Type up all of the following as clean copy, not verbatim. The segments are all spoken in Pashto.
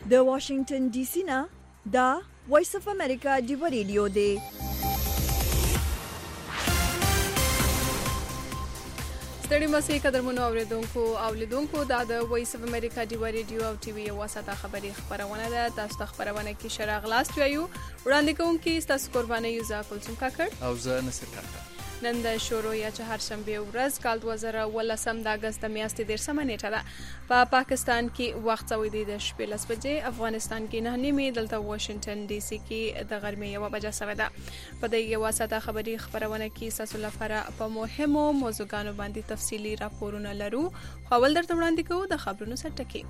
د واشنگټن ډي سي نه دا وایس اف امریکا دی ریډیو دی. ستړي مسئ قدرمنو اوریدونکو او لیدونکو دا د وایس اف امریکا دی ریډیو او ټي وي یو واسطه خبري خبرونه ده. تاسو ته خبرونه کې شراغ لاست ویو وړاندې کوونکی تاسو قرباني یوزا کولسم کاکړ او زه نصر کاکړ. نن د شروع یا چهارشنبه ورځ کال 2018 د اگست میاشتې 13 نیټه ده. په پاکستان کې وخت څوي د شپې لس بجې، افغانستان کې 9 نیمه، دلته واشنگټن ډي سي کې د غرمې 1 بجه سوي ده. په دې یو واسطه خبري خبرونه کې تاسو لپاره په مهمو موضوعاتو باندې تفصيلي راپورونه لرو. خو ول درته وړاندې کوو د خبرونو سرټکی.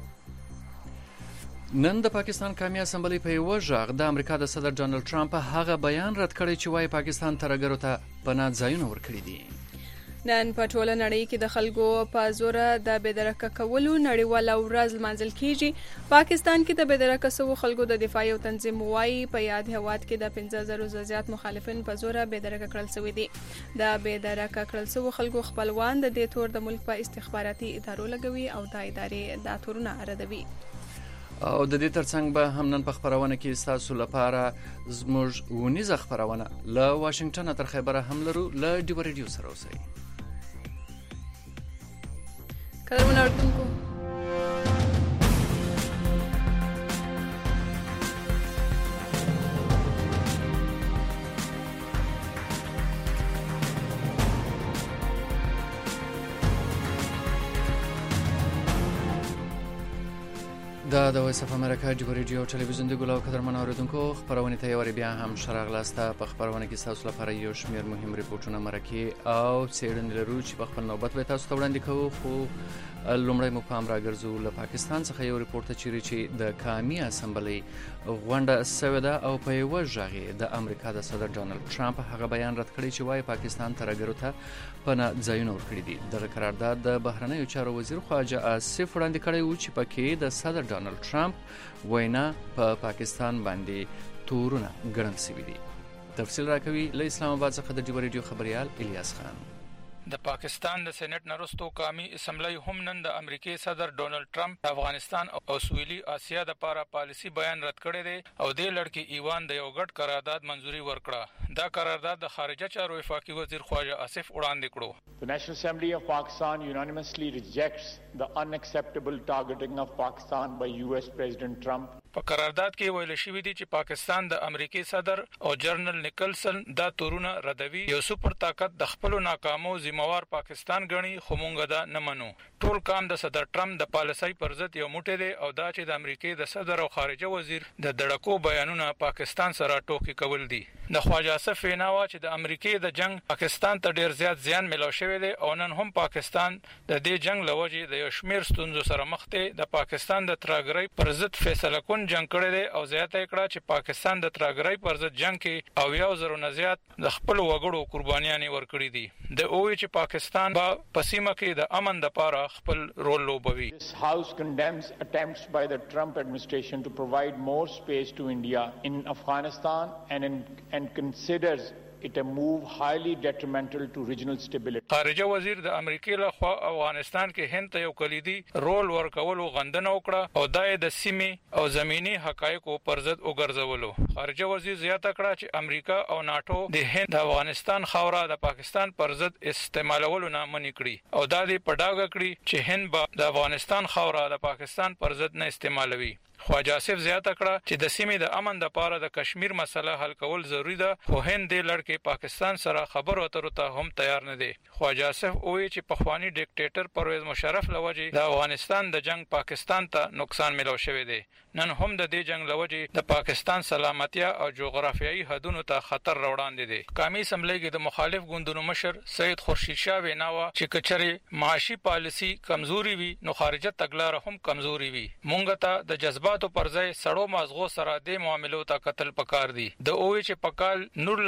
نن د پاکستان قومي اسمبلی په یو ژغ د امریکا د صدر ډانلډ ټرمپ هغه بیان رد کړی چې وايي پاکستان ترګرو ته پناه ځایونه ورکړي دي. نن په ټوله نړۍ کې د خلکو په زور د بېدرکه کولو نړیواله ورځ لمانځل کیږي. پاکستان کې د بېدرکه سوو خلکو د دفاعي تنظیم وايي په یاد هواد کې د 15000 زیات مخالفین په زور بېدرکه کړل شوی دي. د بېدرکه کړل شوو خلکو خپلوان د دې تور د ملک په استخباراتي ادارو لګوي او د ادارې د تورونه ردوي. او د دې ترڅنګ به هم نن په خبرونه کې تاسو لپاره زموږ ونیزه خبرونه له واشنگټن تر خیبره هم لرو. له دی ریډیو سره اوسئ. قدرمنو اوریدونکو دا د وایس اف امریکا دی ریډیو ټلویزیون دی ګلو قدرمنو اوریدونکو خبرونه ته یو بیا هم شراغ لاسته. په خبرونه کې تاسو لپاره یو شمېر مهم ریپورتونه مرکه او څېړنې لرو چې په خپل نوبت به تاسو ته وړاندې کوو. خو لومړی مو پام راګرځو له پاکستان څخه یو ریپورت چې د قومي اسمبلی غونډه سوي ده او په یو ژغ د امریکا د صدر ډانلډ ټرمپ هغه بیان رد کړی چې وايي پاکستان ترګرو ته پناه ځایونه ورکړي دي. د قرارداد د بهرنیو چارو وزیر خواجه آصف وړاندې کړی و چې پکې د صدر ډانلډ ټرمپ وینا په پاکستان باندې تورونه ګڼل شوي دي. تفصیل راکوي له اسلام آباد څخه د دی ریډیو خبريال الیاس خان. د پاکستان د سېنات نرستو قومي اسمبلی هم نن د امریکای صدر ډونلډ ټرمپ افغانستان او سویلي اسیا د لپاره پالیسی بیان رد کړی دی او د لړکی ایوان د یو غټ قرارداد منځوري ورکړه. دا قرارداد د خارجه چارو وفاقي وزیر خواجه آصف وړاندې کړو. The National Assembly of Pakistan unanimously rejects the unacceptable targeting of Pakistan by US President Trump. په قرارداد کې ویل شوی دی چې پاکستان د امریکای صدر او جنرال نیکلسن دا تورونه ردوي. یو سپر طاقت د خپل ناکامو ذمہوار پاکستان غني خو مونږ دا نه منو. ټول کام د صدر ټرمپ د پالیسۍ پر ضد یو موټی دی او دا چې د امریکای د صدر او خارجه وزیر د دړکو بیانونه پاکستان سره ټوکی کول دي. د خواجه آصف ویناوه چې د امریکای د جنگ پاکستان ته ډیر زیات زیان ملو شوی دی او نن هم پاکستان د دې جنگ لوجې د یو شمیر ستونزو سره مخ دی. د پاکستان د ترګرۍ پر ضد فیصله کون جنگ کړی دی او زیاته کړه چې پاکستان د ترګرۍ پر ضد جنگ کې او یو زرو نه زیات د خپل وګړو قربانیان ورکړي دي. د اووی چې پاکستان با پسیمه کې د امن د لپاره خپل رول لوبوي. This house condemns attempts by the Trump administration to provide more space to India in Afghanistan and considers it a move highly detrimental to regional stability. خارجه وزیر د امریکای له خوا افغانستان کې هند ته یو کلیدي رول ورکولو غندنه وکړه او د سیمې او زمینی حقایقو پر ضد وګرځولو. خارجه وزیر زیاته کړه چې امریکا او ناتو د هند د افغانستان خاوره د پاکستان پر ضد استعمالولو نه منع کړي او دا د پډاګه کړي چې هند به د افغانستان خاوره د پاکستان پر ضد نه استعمالوي. خواجه آصف زیاته کړه چې د سیمې د امن لپاره د کشمیر مسله حل کول ضروری ده خو هند د لړکې پاکستان سره خبرو اترو ته هم تیار نه دی. خواجه آصف وایي چې پخوانی ډیکټیټر پرویز مشرف لوجې د افغانستان د جنگ پاکستان ته نقصان ملو شوی دی. نن هم د دې جنگ لوجې د پاکستان سلامتیا او جغرافیایي حدودو ته خطر راوړاندې دی. قومي اسمبلی کې د مخالف ګوندونو مشر سید خورشید شاه ویناوه چې کچري معاشي پالیسی کمزوري وي نو خارجه تګلار هم کمزوري وي. مونږ ته د جذباتو پر ځای سړو مازغو سره د معاملو ته قتل پکار دي. د اووی چې پکال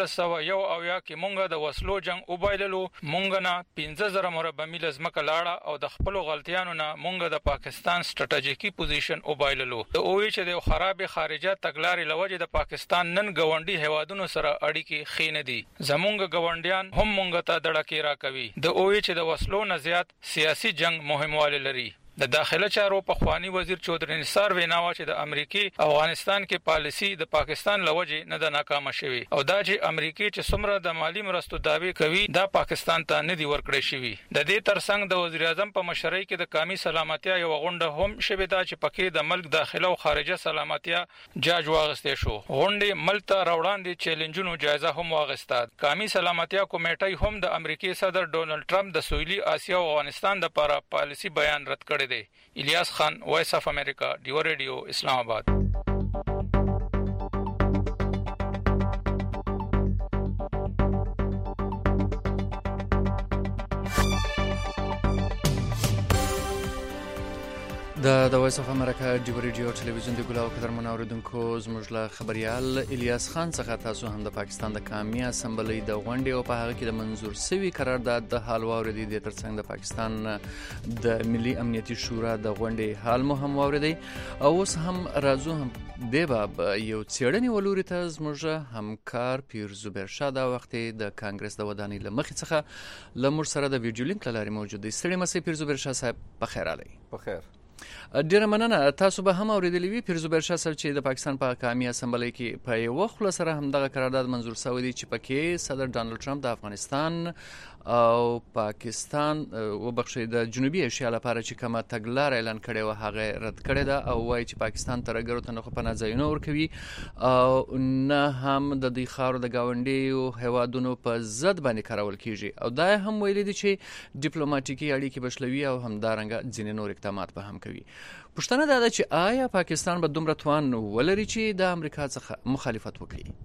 1901 کې مونږ د وسلو جنگ وبایللو مونږ نه 15000 مربع میل ځمکه لاړه او د خپل غلطیانو نه مونږ د پاکستان سټریټیجیکي پوزیشن وبایللو. د اووی چې د خراب خارجه تګلارې لوجه د پاکستان نن ګوندی هوادونو سره اړیکې خینه دي. زمونږ ګوندیان هم مونږ ته دړکې را کوي. د اووی چې د وسلو نه زیات سیاسي جنگ مهمواله لري. د داخله چارو پخوانی وزیر چودري نثار ویناوه چې د امریکای افغانستان کې پالیسی د پاکستان لوجه نه د ناکامه شوی او دا چې امریکای چې څومره د مالی مرستو داوی کوي دا پاکستان ته نه دی ورکړی شوی د دې ترڅنګ د وزیر اعظم په مشرۍ کې د قومي سلامتیا یو غونډه هم شوه دا چې پکې د ملک داخله او خارجه سلامتیا جاج واغستې شو غونډه ملک ته راوړاندې چیلنجونو جایزه هم واغسته قومي سلامتیا کمیټه هم د امریکای صدر ډونلډ ټرمپ د سویلي اسیا او افغانستان د لپاره پالیسی بیان رد کړی دی الیاس خان وایس اف امریکا ډیو ریډیو اسلام آباد د وایس اف امریکا ډیو ریډیو ټلویزیون دی ګلاو قدرمن اوریدونکو زموږ له خبريال الیاس خان څخه تاسو هم د پاکستان د قومي اسمبلی د غونډې او په هغه کې د منزور سوي قرارداد د حال واوریدي د ترڅنګ د پاکستان د ملي امنیتي شورا د غونډې حال مو هم واوریدي او اوس هم راځو هم د باب یو څېړنې ولوري ته زموږ همکار پیر زبیر شاه دا وخت د کانګرس د ودانۍ لمخې څخه لمر سره د ویډیو لینک لاري موجود دی ستړي مسي پیر زبیر شاه صاحب په خیر علي په خیر ډیره مننه تاسو به هم اوریدلی وی پیر زبیر شاه صاحب چې د پاکستان په قومي اسمبلی کې په یو وخت سره هم دغه قرارداد منزور شوی دی چې پکې صدر ډانلډ ټرمپ د افغانستان او پاکستان وبخښي د جنوبي ایشیا لپاره چې کومه تګلار اعلان کړي و هغه رد کړي ده او وایي چې پاکستان ترګرو ته نه خو پناه ځایونه ورکوي او نه هم د دې خاورو د گاونډي هوادونو په ضد باندې کارول کیږي او دا هم ویلي دي چې ډیپلوماټیکي اړیکې بشلوي او همدارنګه ځینې نور اقدامات به هم کوي پښتنه دا ده چې آیا پاکستان به دومره توان ولري چې د امریکا څخه مخالفت وکړي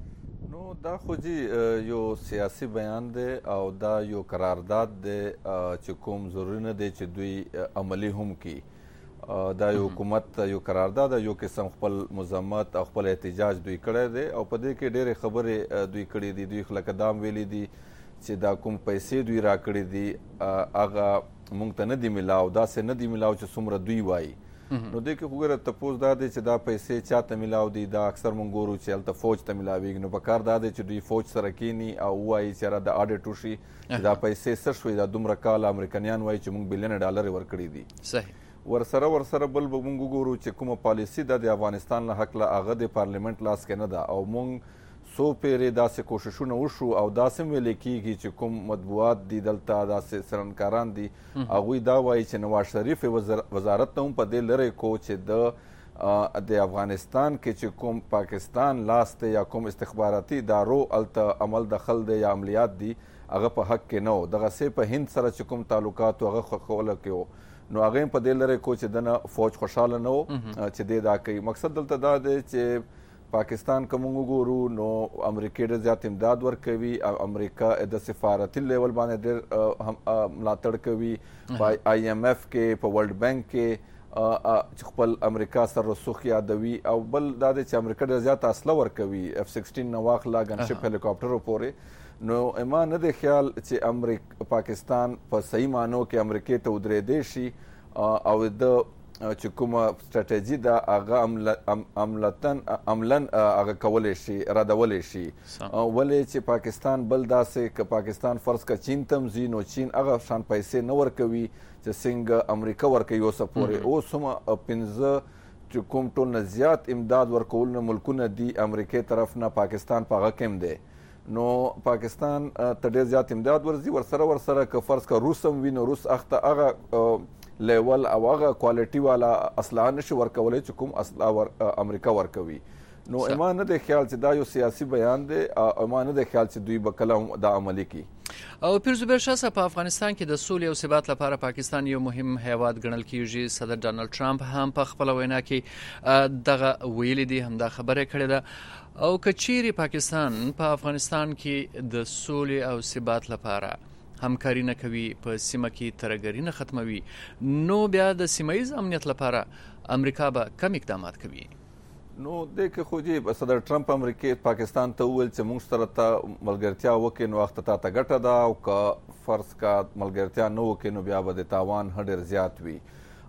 دا خو یو سیاسي بیان دی او دا یو قرارداد دی چې کوم ضروري نه دی چې دوی عملی هم کی دا یو حکومت یو قرارداد یو قسم خپل مزمت او خپل احتجاج دوی کړی دی او په دې کې ډېرې خبرې دوی کړې دي دوی خلک دام ویلي دي چې دا کوم پیسې دوی راکړي دي هغه مونږ ته نه دی ملاو داسې نه دی ملاو چې څومره دوی وایي نو دې کې وګوره تپوس دا دی چې دا پیسې چاته ملاو دي دا اکثر مونږ ګورو چې هلته فوج ته ملاویږي نو په کار دا دی چې دوی فوج سره کینی او وایي چې را د اډیټ وشي چې دا پیسې څه شوي دا دومره کاله امریکایان وایي چې مونږ بلیونه ډالر ورکړي دي صحیح ورسره بل به مونږ وګورو چې کومه پالیسي ده د افغانستان له حق له هغه د پارلیمنت لاس کې نه ده او مونږ څو پیرې داسې کوششونه وشو او داسې ویل کېږي چې کوم مطبوعات دي دلته داسې څرنګکاران دي هغوی دا وایي چې نواز شریف وزارت ته هم په دې لرې کو چې د افغانستان کې چې کوم پاکستان لاس دی یا کوم استخباراتي ادارو هلته عمل دخل دی یا عملیات دي هغه په حق کې نه و دغسې په هند سره چې کوم تعلقات هغه خوښوله کې و نو هغه هم په دې لرې کو چې دنه فوج خوشحاله نه و چې دی دا کوي مقصد دلته دا دی چې پاکستان که موږ وګورو نو امریکا ډېر زیات امداد ورکوي امریکا د سفارتي لیول باندې ډېر ملاتړ کوي په آی ایم ایف کې په ورلډ بینک کې خپل امریکا سره رسوخ یادوي او بل دا دی چې امریکا ډېر زیات اسلحه ورکوي F-16 نه واخله ګنشپ هلیکاپټرو پورې نو ما نه دی خیال چې پاکستان په صحیح معنو کې امریکا ته ودرېدی شي او د چې کومه سټریټجي ده هغه عملاً هغه کولی شي ردولی شي ولې چې پاکستان بل داسې که پاکستان فرض که چین ته هم ځي نو چین هغه شان پیسې نه ورکوي چې څنګه امریکا ورکوي اوسه پورې اوس هم 15 چې کوم ټول نه زیات امداد ورکول نه ملکونه دي امریکا طرف نه پاکستان په هغه کې هم دی نو پاکستان ته ډېر زیات امداد ورځي ورسره که فرض که روس هم وي نو روس اخته هغه لیول او هغه کوالټي والا اسلحه نشي ورکولی چې کوم اسلحه امریکا ورکوي نو ما نه دی خیال چې دا یو سیاسي بیان دی او ما نه دی خیال چې دوی به کله هم دا عملي کړي او پیر زبیر شاه صاحب په افغانستان کې د سولې او ثبات لپاره پاکستان یو مهم هیواد ګڼل کیږي صدر ډانلډ ټرمپ هم په خپل وینا کې دغه ویلي دي هم دا خبره کړې ده او که چیرې پاکستان په افغانستان کې د سولې او ثبات لپاره همکاري نه کوي په سیمه کې ترهګري نه ختموي نو بیا د سیمه ییز امنیت لپاره امریکا به کم اقدامات کوي نو دې کې خو صدر ټرمپ امریکا پاکستان ته وویل چې موږ سره ته ملګرتیا وکړي نو وخت ته ګټه ده او که فرض کا ملګرتیا نه وکړي نو بیا به د تاوان ډېر زیات وي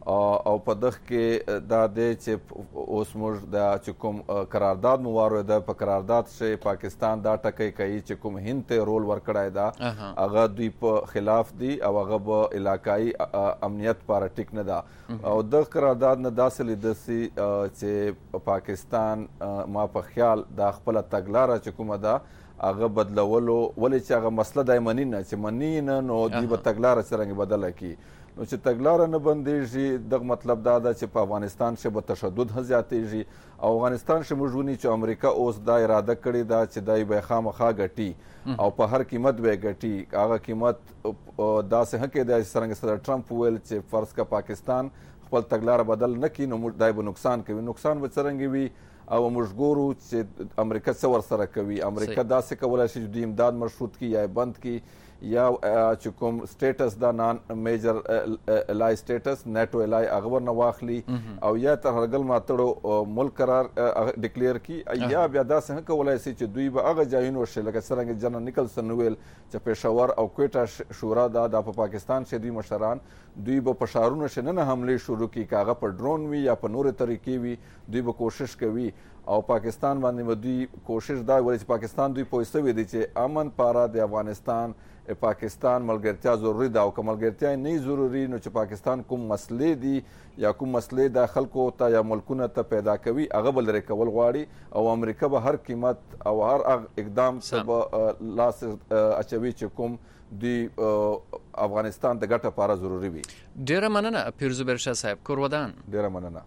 او په دغه کې دا دی چې اوس موږ د چې کوم قرارداد مو واورېده په قرارداد چې پاکستان دا ټکی کوي چې کوم هند ته رول ورکړی دا هغه دوی په خلاف دی او هغه به علاقایي امنیت لپاره ټیک نه ده او دغه قرارداد نه داسې لیده سي چې پاکستان ما په خیال دا خپله تګلاره چې کومه ده هغه بدلولو ولې چې هغه مسله دی مني نه چې مني نه نو دوی به تګلاره څرنګه بدله کړي نو چې تګلاره نه بندېږي دغه مطلب دا ده چې په افغانستان کې به تشدد زیاتېږي او افغانستان کې موږ ویني چې امریکا اوس دا اراده کړې ده چې دی به خامخا ګټي او په هر قیمت به ګټي هغه قیمت داسې هم کېدای چې څرنګه صدر ټرمپ وویل چې فرض که پاکستان خپل تګلاره بدل نه کړي نو دی به نقصان کوي نقصان به څرنګه وي او موږ ګورو چې امریکا څه ورسره کوي امریکا داسې کولی شي چې دوی امداد مشروط کړي یا بند کړي یا چې کوم سټیټس دا نان میجر الای سټیټس نیټو الای هغه ورنه واخلي او یا ترهګل ماتړو ملک قرار ډیکلیئر کړي یا بیا داسې هم کولی شي چې دوی به هغه ځایونه وشي لکه څرنګه جنرال نیکلسن ویل چې پېښور او کویټه شورا دا په پاکستان کې دوی مشران دوی به په ښارونو کې نه حملې شروع کړي که هغه په ډرون وي یا په نورې طریقې وي دوی به کوشش کوي او پاکستان باندې دوی کوشش دا وایي چې پاکستان دوی پوه شوي دي چې امن پاره د افغانستان پاکستان ملګرتیا ضروري ده او که ملګرتیا نه ضروري نو چې پاکستان کوم مسلې دي یا کوم مسلې د خلکو ته یا ملکونو ته پیدا کوي هغه به لرې کول غواړي او امریکا به هر قیمت او هر اقدام ته به لاس اچوي چې کوم د افغانستان د ګټه لپاره ضروري وي. ډیره مننه پیرزو برشا صاحب کورودان. ډیره مننه.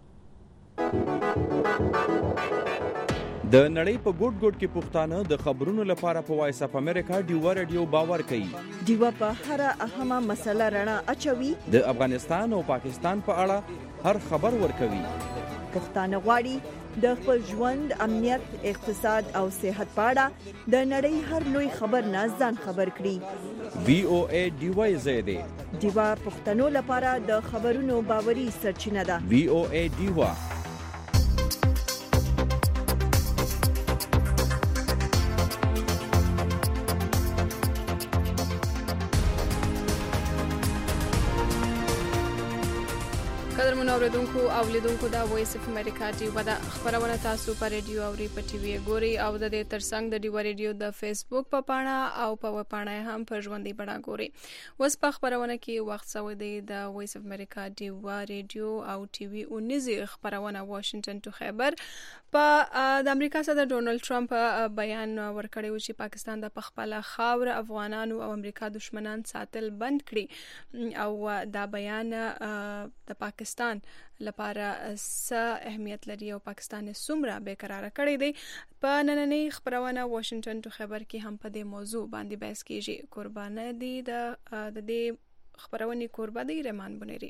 د نړۍ په ګوټ ګوټ کې پښتانه د خبرونو لپاره په وایس اف امریکا ډیوا رادیو باور کوي. ډیوا په هر اهمه مسله رڼا اچوي. د افغانستان او پاکستان په اړه هر خبر ورکوي. پښتانه غواړي د خپل ژوند امنیت اقتصاد او صحت په اړه د نړۍ هر لوی خبر نه ځان خبر کړي. VOA ډیوا زیاده ډیوا پښتنو لپاره د خبرونو باوري سرچینه ده. VOA ډیوا قدرمن اوریدونکو او لیدونکو دا وایس اف امریکا ډیوا د خبرونه تاسو په ریډیو او په ټي وي ګوري او د دې ترڅنګ د ډیوا ریډیو د فیسبوک په پاڼه او په ویب پاڼه هم په ژوندۍ بڼه ګوري. وس په خبرونه کې وخت سوي دی د وایس اف امریکا ډیوا ریډیو او ټي وي 19 خبرونه واشنگټن ټو خیبر په د امریکا صدر ډونالد ټرمپ بیان ورکړی و چې پاکستان د خپل خاور افغانانو او امریکا دشمنان ساتل بند کړي او دا بیان د پاکستان لپاره څه اهمیت لري او پاکستان څومره بیقراره کړی دی. په نننۍ خبرونه واشنگټن ټو خبر کې هم په دې موضوع باندې بحث کیږي. قربانه دي د دې خبرونه قربا دی رحمان بنيري.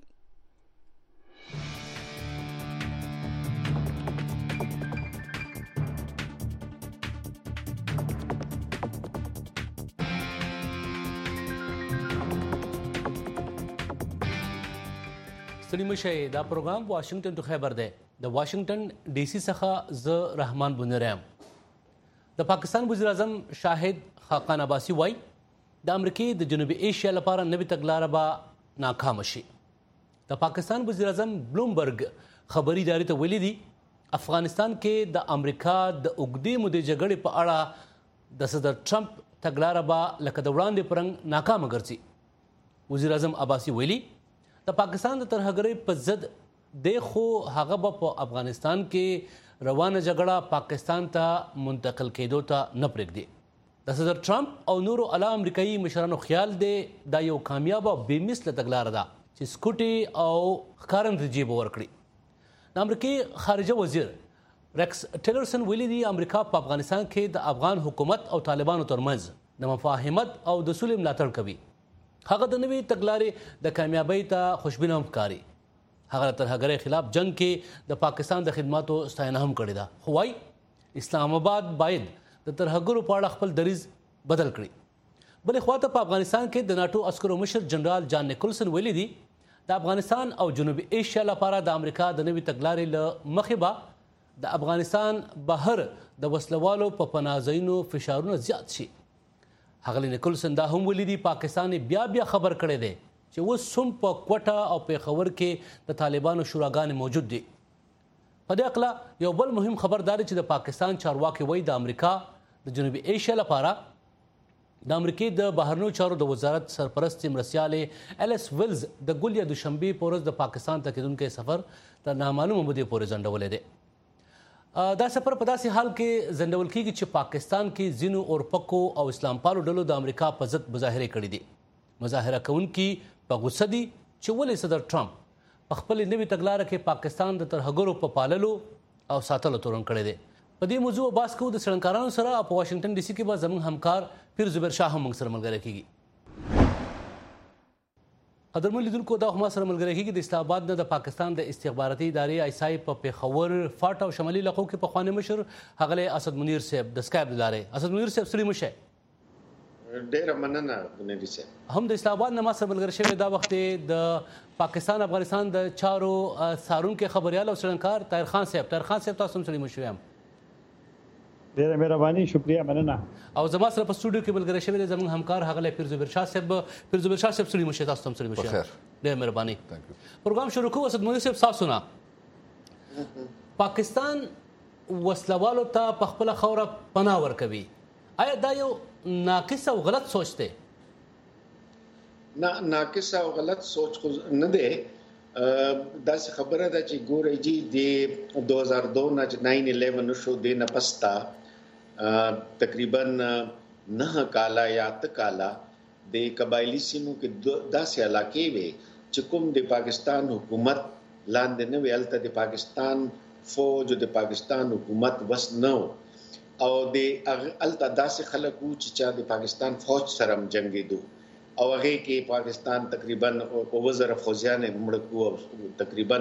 ستړي مشه دا پروګرام واشنگټن ټو خیبر دی. د واشنگټن ډي سي څخه ز رحمان بنيري. د پاکستان وزیر اعظم شاهد خاقان عباسي وایي د امریکای د جنوبي ایشیا لپاره نوې تګلاره به ناکام شي. د پاکستان وزیر اعظم بلومبرګ خبري ادارې ته ویلي دي افغانستان کې د امریکا د اوږدې مودې جګړې په اړه د صدر ټرمپ تګلاره به لکه د وړاندې پرنګ ناکامه ګرځي. وزیر اعظم عباسي ویلي د پاکستان د ترهګرۍ په ضد د خو هغه په افغانستان کې روانه جګړه پاکستان ته منتقل کېدو ته نه پرېږدي. د صدر ټرمپ او نورو اعلی امریکایي مشرانو خیال دی دا یو کامیاب او بې مثله تګلاره ده چې سکوټي او ښکاره نتیجې به ورکړي. د امریکای خارجه وزیر ریکس ټیلرسن ویلي دي امریکا په افغانستان کې د افغان حکومت او طالبانو ترمنځ د مفاهمت او د صلح ملاتړ کوي. هغه د نوې تګلارې د کامیابۍ ته خوشبینه هم ښکاري. هغه د ترهګرۍ خلاف جنگ کې د پاکستان د خدماتو ستاینه هم کړې ده. خو وايي اسلام آباد باید د ترهګرو په اړه خپل دریځ بدل کړي. بلې خواته په افغانستان کې د ناټو عسکرو مشر جنرال جان نیکلسن ویلي دي د افغانستان او جنوبي ایشیا لپاره د امریکا د نوې تګلارې له مخې به د افغانستان بهر د وسلوالو په پناهځایونو فشارونه زیات شي. هغه نیکلسن دا هم ویلي دي پاکستان بیا خبر کړی دی چې اوس هم په کوټه او پیښور کې د طالبانو شوراګانې موجود دي. په دې اقلا یو بل مهم خبر دا دی چې د پاکستان چارواکي وایي د امریکا د جنوبي ایشیا لپاره د امریکې د بهرنیو چارو د وزارت سرپرست مرستیالې ایلیس ویلز د ګل یا دوشنبې په ورځ د پاکستان ته کېدونکی سفر تر نامعلومه مودې پورې ځنډولی دی. دا سفر په داسې حال کې ځنډول کېږي چې پاکستان کې ځینو اورپکو او اسلام پالو ډلو د امریکا په ضد مظاهرې کړي دي. مظاهره کوونکي په غوسه دي چې ولې صدر ټرمپ په خپلې نوې تګلاره کې پاکستان د ترهګرو په پاللو او ساتلو تورن کړی دی. په دې موضوع بحث کوو د څېړنکارانو سره او په واشنګټن ډي سي کې به زموږ همکار پیر زبیر شاه هم موږ سره ملګری کېږي. قدرمن لیدونکو دا ما سره ملګری کېږي د اسلام آباد نه د پاکستان د استخباراتي ادارې آیسای په پیښور فاټ او شمالي علاقو کې پخوانی مشر ښاغلی اسد منیر صاحب د سکایپ له لارې. اسد منیر صاحب ستړي مه شئ. ډېره مننه منیر صاحب. هم د اسلام آباد نه ما سره ملګری شوی دا وخت د پاکستان افغانستان د چارو څارونکی خبریال او څېړنکار طاهر خان صاحب. طاهر خان صاحب تاسو هم ستړي مه شوي. هم ډېره مهرباني شکریه مننه. او زما سره په سټوډیو کې ملګری شوی دی زموږ همکار ښاغلی پیر زبیر شاه صاحب. پیر زبیر شاه صاحب ستړي مه شئ. تاسو هم ستړي مه شئ. ډېره مهرباني. پروګرام شروع کوو. اسد منیر صاحب تاسو نه پاکستان وسلوالو ته په خپله خاوره پناه ورکوي. آیا دا یو ناقص او غلط سوچ دی؟ نه ناقص او غلط سوچ خو نه دی. داسې خبره ده چې ګورئ جی د 2002 نه 9/11 شو د نه پستا تقریبا 9 کاله یا 8 کاله د قبایلی سیمو کې داسې علاقې وي چې کوم د پاکستان حکومت لاندې نه وي. هلته د پاکستان فوج او د پاکستان حکومت وس نه او د هلته داسې خلک وو چې چا د پاکستان فوج سره هم جنګېدو او هغه کې پاکستان تقریبا 2000 فوجیان مړ کړو او تقریبا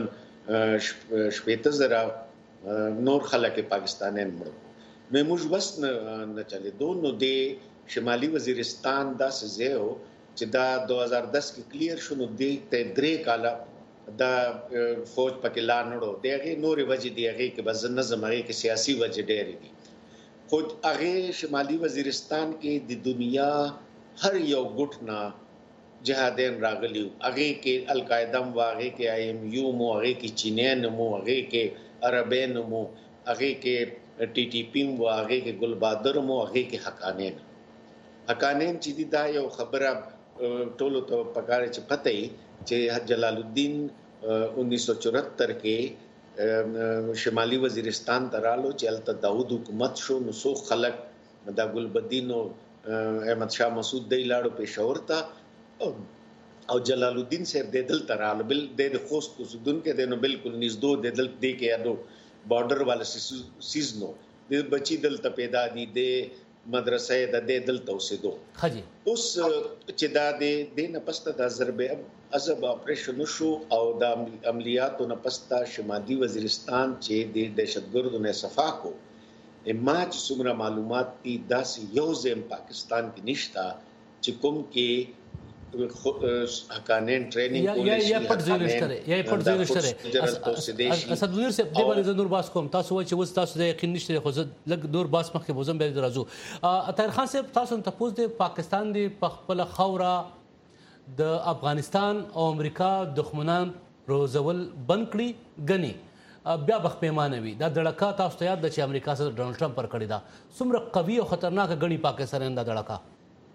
70,000 نور خلک پاکستانیان مړ کړو. نو موږ بس نه چلیدو. نو د شمالي وزیرستان داسې ځای و چې دا 2010 کې کلیر شو. نو د 3 کاله دا فوج پکې لا نړو. د هغې نورې وجې د هغې کې بس نظم هغې کې سیاسي وجې ډېرې دي. خو هغې شمالي وزیرستان کې د دنیا هر یو ګوټ نه جهادین راغلی وو. هغې کې القاعده مو، هغې کې IMU مو، هغې کې چینیان مو، هغې کې عربین مو، هغې کې TTP مو، هغې کې ګلبادر مو، هغې کې حقانین. حقانین چې دي دا یو خبره ټولو ته پکار چې پته وي چې جلال الدین 1974 کې شمالي وزیرستان ته رالو چې هلته داود حکومت شو. نو څو خلک دا ګلبدین او احمد شاه مسعود دی لاړو پېښور ته او جلال الدین صاحب د دلته رالو. بل د خوست اوسېدونکی دی نو بالکل نږدې د دلته دی کې یادو بارډر والا سیز نو د بچي دلته پیدا دي د مدرسې د دلته اوسېدو. اوس چې دا د نه پسته د ضرب اپریشن شو او د عملیاتو نه پسته شمالي وزیرستان چې د دهشتګردو نه صفا کو ما چې څومره معلومات دي داسې یو ځای پاکستان کې نشته چې کوم کې حقانین ټریننګ یا پټ ځای نشته. اسد منیر صاحب دې باندې زه نور بحث کوم. تاسو وایئ چې اوس تاسو د یقین نشته خو زه لږ نور بحث مخکې به زه هم بیا راځو. طاهر خان صاحب تاسو ته تپوس دی پاکستان دی په خپله خاوره د افغانستان او امریکا دښمنان روزول بند کړي ګنې بیا بخت پیمانه وي. دا دړکه تاسو ته یاد ده چې امریکا سره ډونالډ ټرمپ پر کړې ده. څومره قوي او خطرناکه ګڼي پاکستانیان دا دړکه؟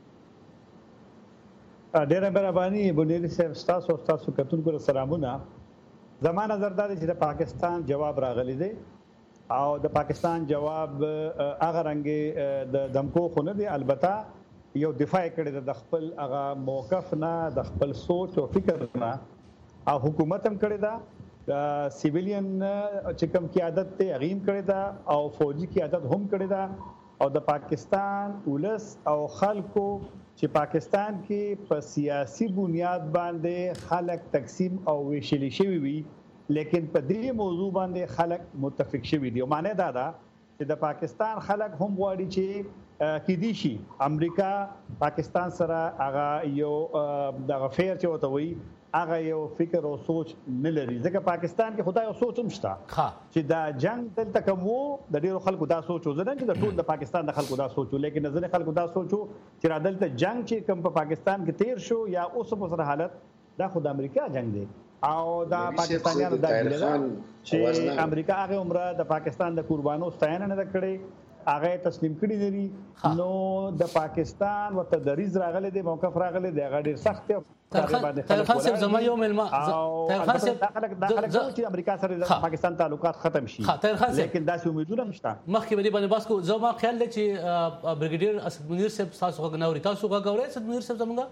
ډېره مهرباني منیر صاحب. ستاسو او ستاسو کتونکو ته سلامونه. زما نظر دا دی چې د پاکستان جواب راغلی دی او د پاکستان جواب هغه رنګې د دمکو خو نه دی. البته یو دفاع کړې ده د خپل هغه موقف نه، د خپل سوچ او فکر نه، او حکومت هم کړې ده. سیویلین چې کوم قیادت ته هغه هم کړې ده او فوجي قیادت هم کړې ده. او د پاکستان ولس او خلکو چې پاکستان کې په سیاسي بنیاد باندې خلک تقسیم او ویشل شوی وي، لیکن په دې موضوع باندې خلک متفق شوی دي. او معنی دا ده چې د پاکستان خلک هم غواړي چې کېدی شي امریکا پاکستان سره هغه یو دغه فیر چې وته وي هغه یو فکر او سوچ نه لري. ځکه پاکستان کې خدای او سوچ هم شته چې دا جنگ دلته کوم د ډیرو خلکو دا سوچ وزنه چې د ټول د پاکستان د خلکو دا سوچ، لیکن ځینې خلکو دا سوچ چې را دلته جنگ چې کوم په پاکستان کې تیر شو یا اوس په سره حالت دا خو د امریکا جنگ دی او دا پاکستانیانو دا ګیله ده چې امریکا هغه عمره د پاکستان د قربانو ستاینه نه کړي هغه تسلیم کړي دي نو د پاکستان ورته دریز راغلي دی موقف راغلی دی هغه ډیر سخت دی ترخان صاحب زما یو ملما ترخان صاحب داخله چې امریکا سره د پاکستان تعلقات ختم شي لیکن دا څه امیدونه مشته مخکې باندې باندې باسکو زما خیال دی چې بریګیډیر اسد منیر صاحب تاسو غوښناوري تاسو غوښوري اسد منیر صاحب زمونږ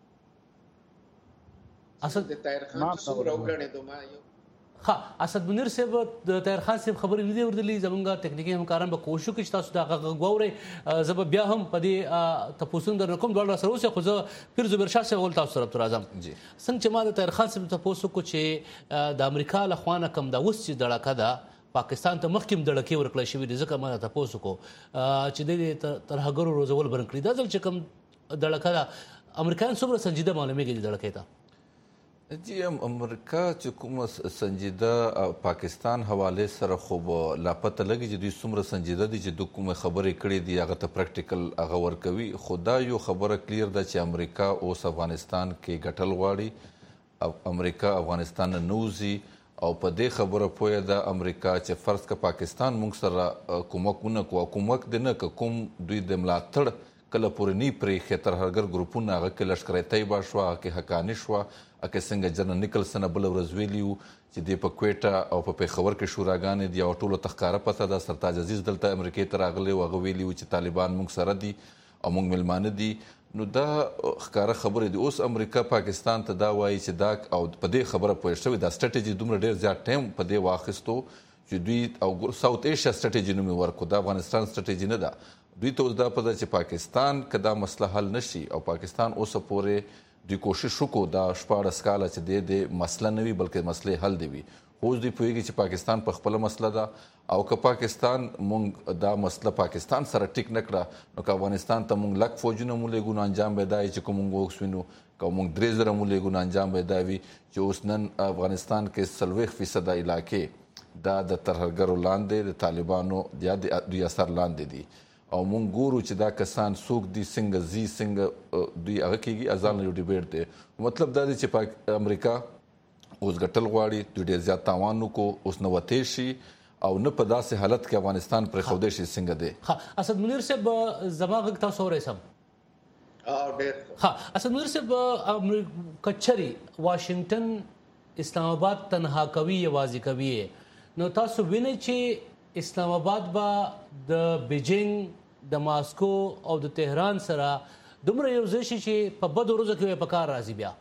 اسد ترخان څو راوګړې دوه یو اسد منیر صاحب د طاهر خان صاحب خبرې نه دی ورتلې زمونږ ټکنیکی همکاران به کوشش کوي چې تاسو دا غوړې زه بیا هم په دې تاسو در کوم ډول سره اوسه خو زه پیر زبیر شاه صاحب ول تاسو سره تر اعظم څنګه چې ما د طاهر خان صاحب تاسو کو چې د امریکا له خوانه کم دا وس چې دړه ده پاکستان ته مخکیم دړکې ورکړل شوې دي ځکه ما تاسو کو چې د ترهګرو روزول برنکړي دا ځل چې کم دړکه ده امریکایان څومره سنجیده معلومیږي دړکې ته جی امریکا چې کومه سنجیده پاکستان حواله سره خو لا پته لګي چې دوی څومره سنجیده دي چې د کومه خبرې کړې دي هغه ته پریکټیکل هغه ورکوي خدا یو خبره کلیر ده چې امریکا اوس افغانستان کې ګټل غواړي امریکا افغانستان نه نوزي او په دې خبره پوهه ده امریکا چې فرض کا پاکستان موږ سره کومکونه کومک دنه کوم دوی د ملاتړ کله پورې نه پرې خطر هرګر ګروپونه هغه کې لشکري طیبه شو کې حقانی شو اکه څنګه جنرال نیکلسن بل ورځ ویلیو چې د پکويټا او په پیښور کې شوراګانې دی او ټولو تخکاره پته ده سرتاج عزیز دلته امریکای ته راغلی او هغه ویلیو چې طالبان موږ سره دي او موږ ملمانه دي نو دا ښکاره خبره دي اوس امریکا پاکستان ته دا وایي چې دا او په دې خبره پوه شوی دا سټریټیجي دومره ډیر زیات ټایم په دې واخیستو چې دوی او ساوث ایشیا سټریټیجي نوم ورکو دا افغانستان سټریټیجي نه ده دوی ته دا پته چې پاکستان کدا مسله حل نشي او پاکستان اوس پورې دوی کوشش وکړو دا 14 کاله چې د مسله نه وي بلکې مسلې حل دی وي اوس دوی پوهیږي چې پاکستان په خپل مسله ده او که پاکستان مونږ دا مسله پاکستان سره ټیک نکړه نو که افغانستان ته مونږ لک فوجونه مولې ګون انجام بدای چې کوم مونږ وښینو که مونږ درې زره مولې ګون انجام بدای وي چې اوس نن افغانستان کې 30% علاقې دا د ترهګرو لاندې د طالبانو یا د دوی اثر لاندې دي او مونږ ګورو چې دا کسان څوک دي څنګه زی څنګه دوی هغه کېږي ازان یو ډیبیټ دی مطلب دا دی چې امریکا اوس ګټل غواړي دوی ډېر زیات تاوان وکړو اوس نه وتې شي او نه په داسې حالت کې افغانستان پر خوده شي څنګه دی اسد منیر صاحب زما غږ تاسو اورئ اسد منیر صاحب کچري واشنگټن اسلام آباد تنها کوي یوازې کوي نو تاسو وینئ چې اسلام آباد با د بیجینګ د ماسکو او د تهران سره دومره یو ځای شي چې په بدو ورځو کې په کار راځي بیا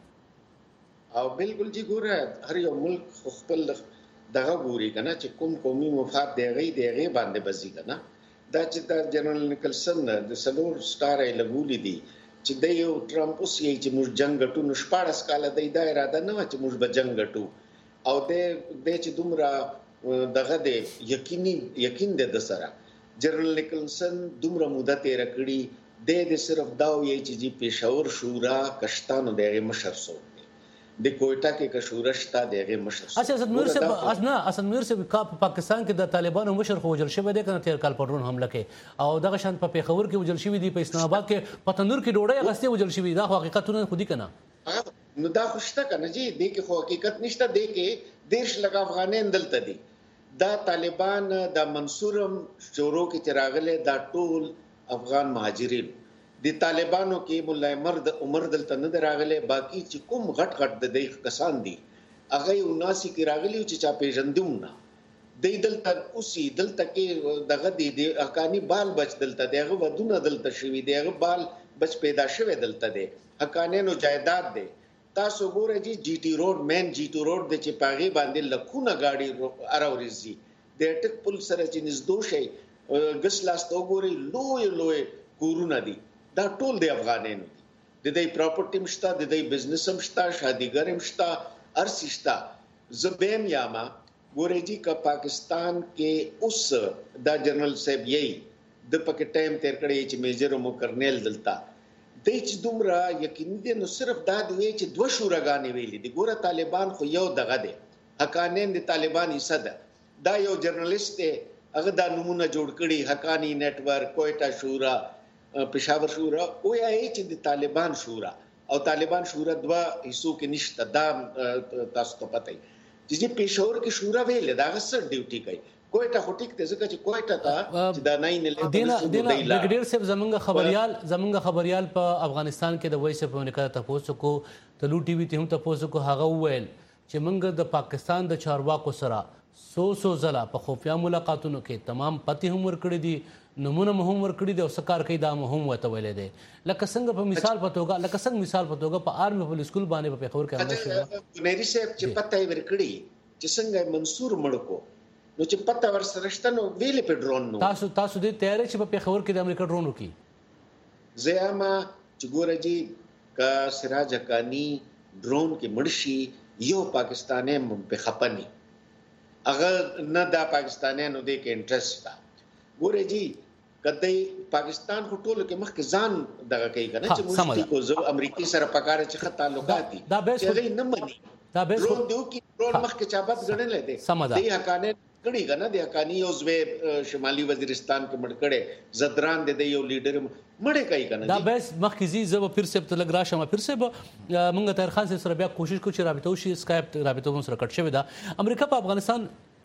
او بالکل جی ګوره هر یو ملک خپل دغه ګوري کنه چې کوم قومي مفاد دیږي باندې بزي کنه دا چې د جنرال نیکلسن د سلور سٹار لګولې دي چې د یو ټرمپ اوس یې چې موږ جنگ ګټو نو 14 کاله د اراده نه و چې موږ به جنگ ګټو او د چې دومره دغه د یقین د سره جنرال نیکلسن دومره مدته تیر کړی د صرف دا وی چې جی پېښور شورا کشتانو دغه مشر سو د کوټا کې کشورا شتا دغه مشر سو اسد منیر صاحب پاکستان کې د طالبانو مشر خو وجل شوی دی کنه تیر کال پرون حمله کې او دغه شان په پیښور کې وجل شوی دی په اسلام آباد کې په تنور کې ډوډۍ غستې وجل شوی دا حقیقتونه خودي کنه نو دا خوشته کنه جی د کې خو حقیقت نشته د کې دیش لګ افغانان دلته دي دا طالبان د منصورم شورو کې چراغله دا ټول افغان مهاجرین د طالبانو کې مولا مرد عمر دلته نه دراغله باقی چې کوم غټ د دې کسان دي هغه 79 کې راغلی چې چا پیژندوم نه د دلته اوسې دلته کې دغه د حقانی بال بچ دلته دغه ودونه دلته شوی دغه بال بچ پیدا شوی دلته دی حقانینو جایداد دی تاسو ګورئ جی ټي روډ مین جی ټي روډ د چپاغي باندې لکونه گاډي اراوريزي د ټک پل سره چې نږدې شي ګس لاستو ګورئ لوی کورونه دي دا ټول د افغانانو دي د دې پراپرټي مشته د دې بزنس مشته شاديګر مشته ارسشتا زبیم یاما ګورئ جی کا پاکستان کې اوس دا جنرال صاحب یې د پک ټایم تیر کړی چې میجر مو کرنل دلتا د چې دومره یقین دي نو صرف دا دی چې دوه شوراګانې ویلې دي ګوره طالبان خو یو دغه دي حقانین د طالبان حصہ ده دا یو جرنالست هغه دا نمونه جوړ کړي حقانی نتورک کوئټا شورا پېښور شورا او یا چې د طالبان شورا او طالبان شورا دوا حصو کې نشته. دا تاسو ته پته وي چې پېښور کې شورا ویل دا غسر ډیوټي کوي. کوټه خو ټیک ته ځکه چې کوټه ته چې دا 9/11 دینا برګډیر صاحب زمونږ خبريال په افغانستان کې د وایس اف امریکا تاسو کو تلو ټي وي ته هم تاسو کو هغه ویل چې موږ د پاکستان د چارواکو سره سو زلا په خفیا ملاقاتونو کې تمام پتی هم ورکړي دي نمونه هم ورکړي دي او سکار کوي دا هم وته ویلې دي لکه څنګه په مثال په توګه په آرمي په سکول باندې په خبر کې راځي مېری صاحب چې پته ورکړي چې څنګه منصور مړکو نو چې پته ورسره نو ویلې په ډرون نو تاسو دې تیار چې په خبر کې د امریکا ډرونو کې زیاما چې ګورجی کا سراج حقانی ډرون کې مرشي یو پاکستاني په خپنی اگر نه دا پاکستانیانو دې کې انټرست تا ګورجی کدی پاکستان خو ټولو کې مخکې ځان دغه کوي کنه چې موږ کو زو امریکای سره پکاره چې خط تعلقات دي چې نه مني دا به ډرون دیو کې ډرون مخکې چابت غړل دي دې حقانه کړي کنه د حقانی یو زوی شمالي وزیرستان کې مړ کړي زدران د یو لیډر مړ کوي کنه دا بس مخکې زی زو پھر سے تلګ راشم پھر سے مونږ طاهر خان سره بیا کوشش کو چې رابطه وشي اسکایپ رابطه مون سره کټ شوی دا امریکا په افغانستان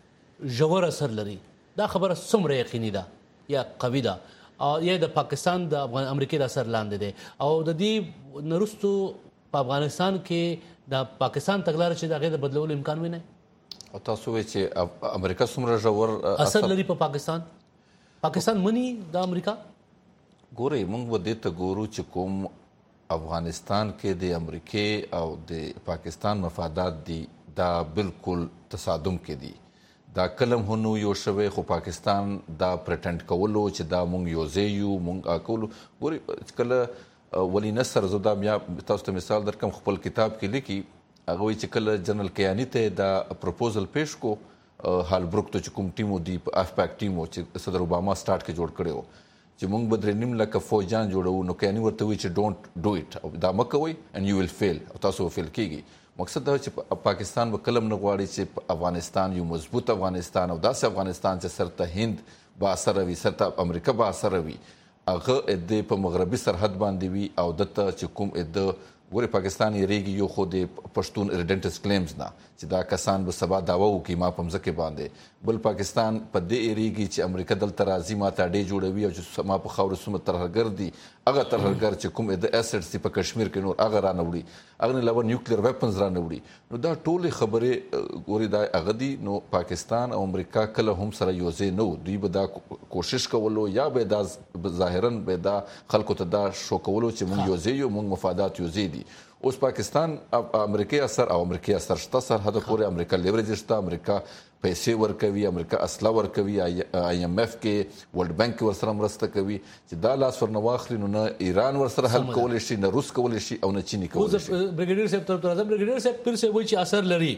ژور اثر لري دا خبره څومره یقیني ده یا قوي ده او یا د پاکستان د امریکا د اثر لاندې ده او د دې نرستو په افغانستان کې د پاکستان تګلار چې د غیر بدلول امکان ویني او تاسو وایئ چې امریکا څومره ژور اثر لري په پاکستان مني د امریکا ګورئ موږ به دې ته ګورو چې کوم افغانستان کې د امریکا او د پاکستان مفادات دي دا بالکل تصادم کې دي دا کلم هنو یو شوی خو پاکستان دا پریټنډ کولو چې دا موږ یو ځای یو موږ کولو ګورئ کله ولی نصر زه دا بیا تاسو ته مثال درکم خپل کتاب کې لیکي هغه وایي چې کله جنرال کیانی ته دا پروپوزل پیش کو هالبروک ته چې کوم ټیمو دی افپاک ټیمو چې صدر اوباما سٹارټ کې جوړ کړی و چې موږ به درې نیم لکه فوجان جوړو نو کیانی ورته وایي چې ډونټ ډو اټ دا مه کوئ and you will fail او تاسو فیل کیږي مقصد دا چې پاکستان به کلم نه غواړي چې افغانستان یو مضبوط افغانستان او داسې افغانستان چې سرته هند با اثر وي سرته امریکا با اثر وي هغه د په مغربي سرحد باندې وي او دته چې کوم د ګوري پاکستان یې ریږي یو خو د پښتون ریډنټس کلیمز نه چې دا کسان به سبا داوا وکړي ما په مځکه باندې بل پاکستان په دې ریږي چې امریکا دلته راځي ما ته ډې جوړوي او چې ما په خاور سمه ترهګر دي هغه ترهګر چې کوم د اسټس په کشمیر کې نور هغه را نوړي هغه نه لور نیوکلیر ویپنز را نوړي نو دا ټول خبره ګوري دا هغه دي نو پاکستان او امریکا کله هم سره یوځای نو دوی به دا کوشش کولو یا به دا ظاهرا به دا خلکو ته دا شو کولو چې مونږ یوځای یو مونږ مفادات یوځای دي اوس پاکستان امریکای اثر او امریکای اثر شته سرحد پورې امریکا لیوریج شته امریکا پیسې ورکوي امریکا اسلحه ورکوي IMF کې ورلد بانک ورسره مرسته کوي چې دا لاس ورنه واخلي نو نه ایران ورسره حل کولی شي نه روس کولی شي او نه چینی کولی شي برګیډیر صاحب تر راځم برګیډیر صاحب پر څه وایي چې اثر لري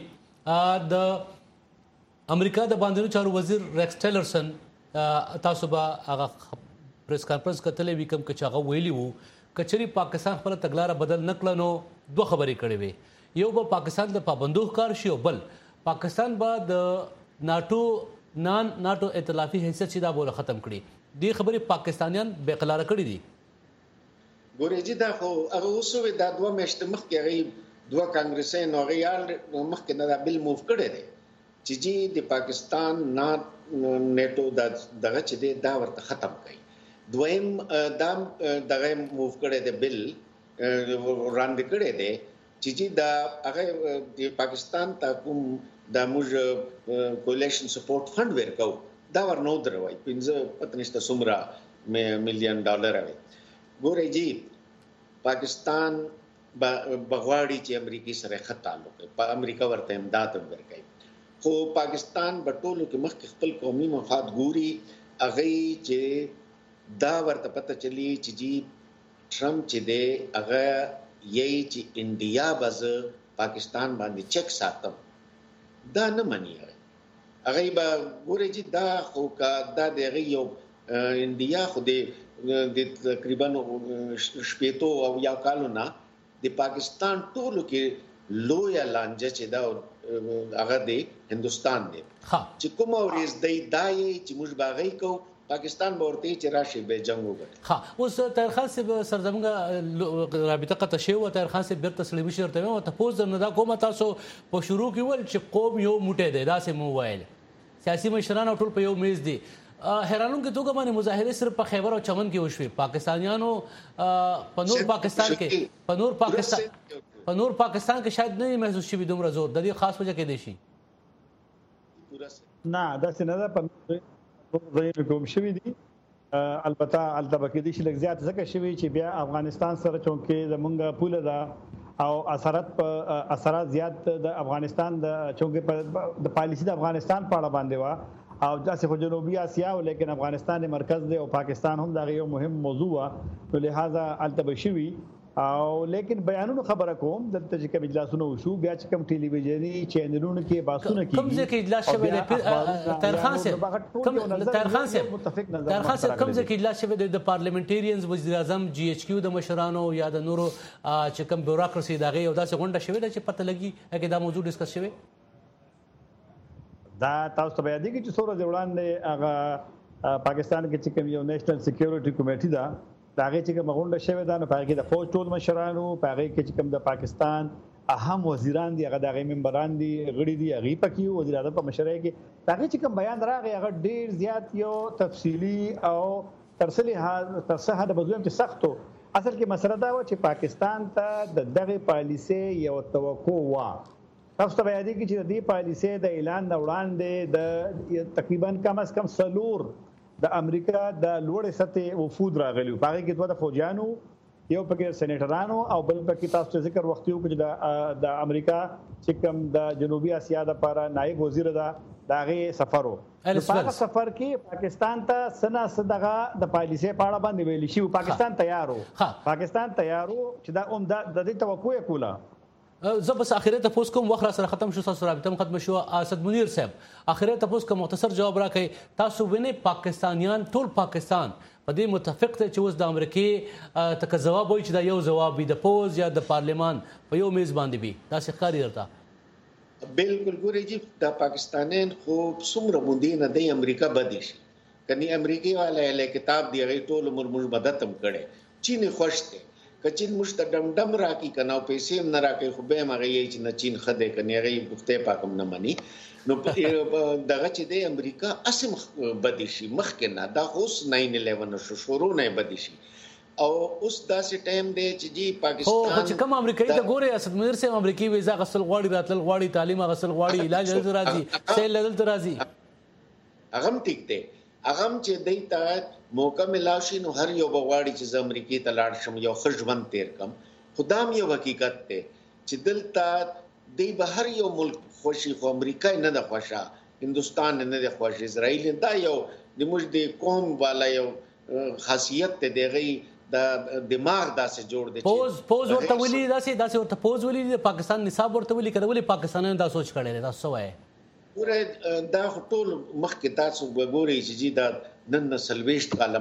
د امریکا د باندې چارو وزیر ریکس ټیلرسن تاسو به هغه پریس کانفرنس کتلې وی کوم چې هغه ویلی وو کچري پاکستان خپل تګلارې بدل نکړه نو دوه خبرې کړې وي یو به پاکستان د پابندو ښکار شي او بل پاکستان به د ناټو ائتلافي حیثیت چې دا بوله ختم کړي دې خبرې پاکستانیان بې قراره کړي دي ګورېجي دا خو هغه اوسوي دا دوه میاشتې مخکې هغه دوه کانګرسین هغه یال مخکې نه دا بل موف کړی دی چې جی د پاکستان نیټو دغه چې دی دا ورته ختم کړي دویم دام دغه موف کړی دی بل وړاندې کړی دی چې جی دا هغه د پاکستان ته کوم د موږ کولیشن سپورټ فند ورکاو دا ورنو دروي 15 پتنشته سمرا مليون ډالر وي ګورې جی پاکستان بغواړي چې امریکای سره خط تعلق په امریکا ورته امداد ورکړي خو پاکستان بټولو کې مخ خپل قومي مفاد ګوري هغه چې دا ورته پته چلی چې جی ټرمپ چې دی هغه یې چې انډیا باز پاکستان باندې چک ساتم دا نه مني هغه به ګورې چې دا خو کا دا دی یو انډیا خو د تقریبا شپېتو او یا کالو نه د پاکستان ټولو کې لوی لانجه چې دا هغه دی هندستان دی چې کوم ورځ دی دای چې موږ باغې کو پاکستان به ورته چې راشي به جنگ وکړي. ها اوس طاهر خان صاحب سر زمونږ رابطه قطع شوې وه. طاهر خان صاحب بیرته سړی مشر ته وایم تپوس درنه دا کومه تاسو په شروع کې ویل چې قوم یو موټی دی داسې مو وویل سیاسي مشران ټول په یو میز دي. حیرانونکې توګه باندې مظاهرې صرف په خیبر او چمن کې وشوې. پاکستانیانو په نور پاکستان کې په نور پاکستان کې شاید نه محسوس شوي دومره زور. د دې خاص وجه کې دی شي نه داسې نه ده په ځایونو کې هم شوي دي. البته هلته به کېدای شي لږ زیات ځکه شوي چې بیا افغانستان سره چونکې زمونږ پوله ده او اثرات زیات د افغانستان د چونکې د پالیسي د افغانستان په اړه باندې وه او داسې خو جنوبي اسیا و لیکن افغانستان مرکز دی او پاکستان هم دغه یو مهم موضوع وه نو لهذا هلته به شوي او لیکن بیانونو خبره کوم دلته چې کوم اجلاسونه وشو بیا چې کوم ټلویزیونی چینلونو کې باسونه کیږي کوم ځای کې اجلاس شوی دی طاهر خان صاحب کوم ځای کې اجلاس شوی دی د پارلیمنټریانز وزیر اعظم جی ایچ کیو د مشرانو یا د نورو چې کوم بیوروکراسي دغه یو داسې غونډه شوې ده چې پته لګي چې دا موضوع ډسکس شوی دا تاسو ته یاد کیږي چې څو ورځې وړاندې هغه پاکستان کې چې کوم یو نېشنل سکیورټي کمیټي ده دا هغه چې کوم غونډه شوې ده نو هغه د فوج ټول مشرانو هغه کې چې کوم د پاکستان اهم وزیران دي هغه دغه ممبران دي غړي دي هغه پکې وزیر اعظم په مشرۍ کې هغه چې کوم بیان راغی هغه ډیر زیات یو تفصیلی او ترڅه حد بزوم چې سختو اصل کې مسله دا و چې پاکستان ته د دغه پالیسي یو توقع و. تاسو ته یاد کیږي چې د دې پالیسي د اعلان د وړاندې د تقریبا کم از کم سلور د امریکا د لوړې سطحې وفود راغلي په هغه کې دوه د فوجیانو یو پکې سېنیټرانو او بل پکې تاسو ذکر وخت یو چې د امریکا چې کوم د جنوبي اسیا د لپاره نائب وزیر دا دغه سفر وو. په هغه سفر کې پاکستان ته سنا صدغه د پالیسي په اړه باندې ویل شي پاکستان تیارو چې دا د دې توقع کوله. زه بس اخرت تاسو کوم وخت سره ختم شو تاسو رابطه ختم شو. اسد منیر صاحب اخرت تاسو کوم مختصر جواب راکړئ. تاسو وینئ پاکستانیان ټول پاکستان په دې متفق ته چې اوس د امریکای تک جواب وایي چې دا یو جواب وي د پوز یا د پارلمان په یو میز باندې وي دا ښکاري درته بالکل ګوري چې د پاکستانین خو څومره مونږ نه د امریکا بدی شي کني امریکای والے کتاب دی غي ټول عمر مدد هم کړي چین خوشته کچین مشت دمدم راکی کناو پیسې نه راکې خو به مغه یې چې نه چین خده کني غي بوخته پاکم نه مني نو دغه چې د امریکا اسم بدی شي مخکې نه دا اوس 9/11 شروع نه بدی شي او اوس داسې ټایم دی چې جی پاکستان چې کوم امریکایي ته ګوره اسد منیر صاحب امریکایي ویزا غسل غواړي راتل غواړي تعلیم غسل غواړي علاج دلته راځي سیل دلته راځي هغه ټیک دی هغه چې دای ته موقع ملاشي نو هر یو بغواړي چې امریکای ته لاړ شم یو خجوند تیر کم خدام یو حقیقت ته چې دلته دی به هر یو ملک خوشي خو امریکای نه د خوشا هندستان نه د خوش اسرائیل دا یو د موږ د قوم والا یو خاصیت ته دیږي د دماغ داسې جوړ دي پوز ورته ولي داسې ورته پوز ولي د پاکستان نصاب ورته ولي کړه ولي پاکستانیان دا سوچ کړي تاسو وایي ګوره دا ټول مخکې تاسو وګورئ چې دا نن سلويشت کاله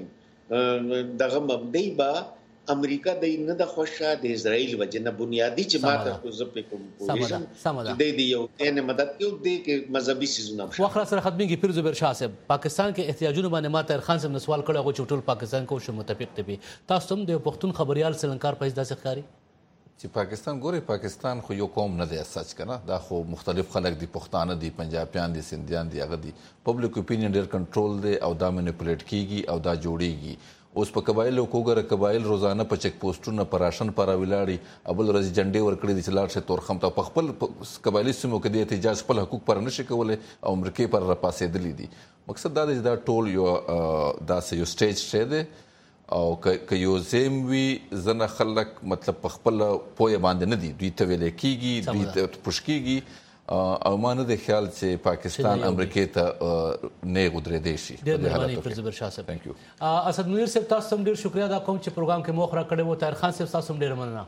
مخکې دغه مبدی با امریکا د نه د خوشا د اسرائیل وجنه بنیادی چې ماته کو زپ کوم پوزیشن د دې یو ان مدد یو د کې مذهبي سيزونه واخره سره ختمي کې پیر زبیر شاه صاحب پاکستان کې احتجاجونه باندې ماته خان صاحب سوال کړو چې ټول پاکستان کو شو متفق دي تاسو هم د پښتون خبريال سلنکار پېژ داسې ښکاری چې پاکستان ګوري پاکستان خو یو قوم نه دی سچ کنه دا خو مختلف خلک دي پښتانه دي پنجابیان دي سندیان دي هغه دي پبلک اپینین ډیر کنټرول دی او دا منیپولیټ کیږي او دا جوړیږي اوس په قبایل او کوګر قبایل روزانه په چک پوسټونو پر راشن پر ویلاړي ابل ورځ جنډي ورکړي دي چې لاړ شي تورخم ته په خپل قبایلی سیمو کې د احتجاج خپل حقوق پر نشي کولای او امریکای پر راپاسېدلې دي مقصد دا دی چې دا ټول یو داسې یو سټیج شه دی او که یو زم وی زنه خلک مطلب په خپل پوهه باندې نه دي دوی ته ویل کېږي دوی ته پوښکېږي او مانه د خیال چې پاکستان امریکای ته نه غوډرې دی شي ډېر مهرباني پر زبر شاه صاحب ثانک یو اسد منیر صاحب تاسو هم ډېر شکریا دا کوم چې پروګرام کې موخره کړی وو طاهر خان صاحب تاسو هم ډېر مننه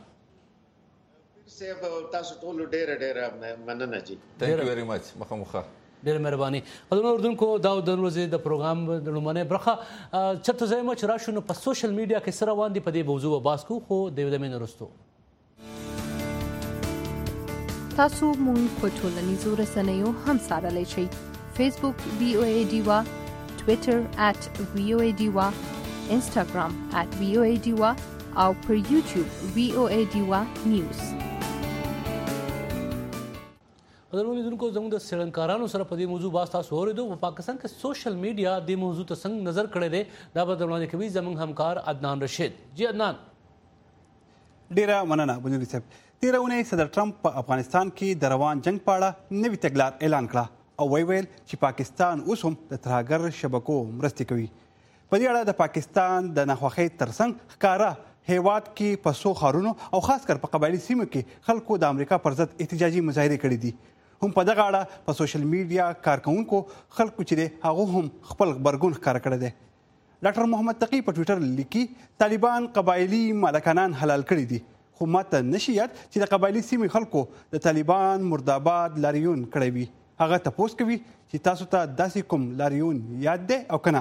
صاحب تاسو ټول ډېر مننه جی ثانک یو ویری مچ مخه ډېر مهرباني قدرمن اردوونکو دا د ورځې د پروګرام د لومړنۍ برخه چرته ځای مچ راشو نو په سوشل میډیا کې سره وان دي په دې موضوع بحث کو خو د دې مینه رستو تاسو مونږ په ټولنیزو رسنیو هم سره لای شئ فیسبوک BOA ډیوا ټویټر @VOA Diva، انسټاګرام @VOA Diva او پر یوټیوب VOA Diva نیوز. قدرمنو لیدونکو زموږ د څېړنکارانو سره په دې موضوع باندې تاسو اورېدو. په پاکستان کې سوشل میډیا دې موضوع ته څنګه نظر کړی دی دا به وړاندې کوي زموږ همکار عدنان رشید. جی عدنان. ډیره مننه بنوري صاحب. تېره اونۍ صدر ټرمپ په افغانستان کې د روان جنگ په اړه نوې تګلار اعلان کړه او ویل چې پاکستان اوس هم د ترهګر شبکو مرستې کوي. په دې اړه د پاکستان د ناخوښۍ ترڅنګ ښکاره هیواد کې په څو ښارونو او خاص کر په قبایلي سیمو کې خلکو د امریکا پر ضد احتجاجي مظاهرې کړې دي. هم په دغه اړه په سوشل میډیا کارکونکو خلکو چې دی هغه هم خپل غبرګون ښکاره کړی دی. ډاکټر محمد تقي په ټویټر لیکي طالبان قبایلي مالکانان حلال کړي دي، خو ماته نشي یاد چې د قبایلي سیمې خلکو د طالبان مرداباد لاریون کړی وي. هغه تپوس کوي چې تاسو ته داسې کوم لاریون یاد دی او که نه.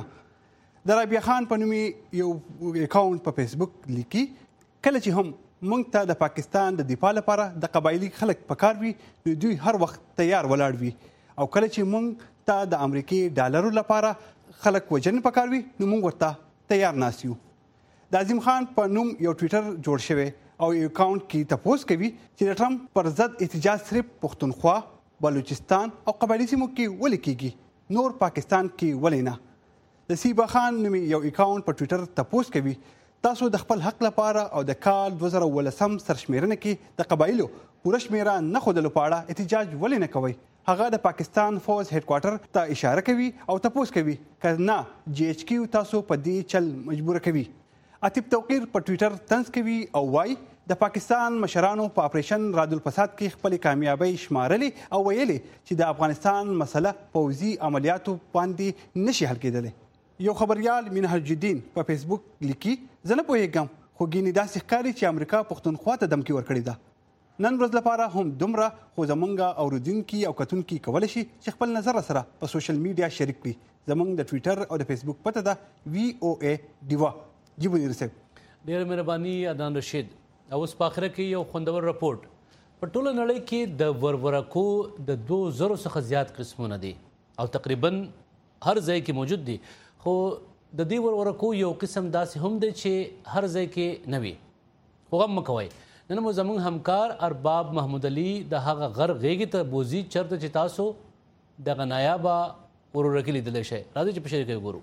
د رابعه خان په نوم یو اکاونټ په فیسبوک لیکي کله چې هم موږ ته د پاکستان د دفاع لپاره د قبایلي خلک پکار وي نو دوی هر وخت تیار ولاړ وي، او کله چې موږ ته د امریکای ډالرو لپاره خلک وجنې پکار وي نو موږ ورته تیار ناست یو. د عظیم خان په نوم یو ټویټر جوړ شوی او یو اکاونټ کې تپوس کوي چې د ټرمپ پر ضد احتجاج صرف پښتونخوا، بلوچستان او قبایلي سیمو کې ولې کیږي، نور پاکستان کې ولې نه. د سیبا خان نوم یو اکاونټ په ټویټر تپوس کوي تاسو د خپل حق لپاره او د کال 2018 سرشمیرنه کې د قبایلو پوره شمیره نه ښودلو په اړه احتجاج ولې نه کوئ. هغه د پاکستان فوج هډ کوارټر ته اشاره کوي او تپوس کوي که نه GHQ تاسو په دې چل مجبور کوي. عتیب توقیر په ټویټر طنز کوي او وایي د پاکستان مشرانو په اپریشن رادالفساد کې خپلې کامیابۍ شمارلې او ویلې چې د افغانستان مسله پوځي عملیاتو باندې نشي حل کېدلی. یو خبریال منهج الدین په فیسبوک لیکي زه نه پوهېږم خو ګینې داسې ښکاري چې امریکا پښتونخوا ته دمکې ورکړې ده. نن ورځ لپاره هم دومره، خو زمونږ اورېدونکي او کتونکي کولی شي چې خپل نظر سره په سوشل میډیا شریک کړي. زمونږ د ټویټر او د فیسبوک پته ده VOA Diva. جی بنیر صاحب. ډېره مهرباني عدنان رشید. اوس په آخره کې یو خوندور رپورټ. په ټوله نړۍ کې د ورورکو د 2000 څخه زیات قسمونه دي او تقریبا هر ځای کې موجود دي، خو د دې ورورکو یو قسم داسې هم دی چې هر ځای کې نه وي. خو غم مه کوئ، نن مو زموږ همکار ارباب محمود علي د هغه غر غېږې ته بوځي چېرته چې تاسو دغه نایابه ورورکي لیدلی شئ. راځئ چې په شریکه وګورو.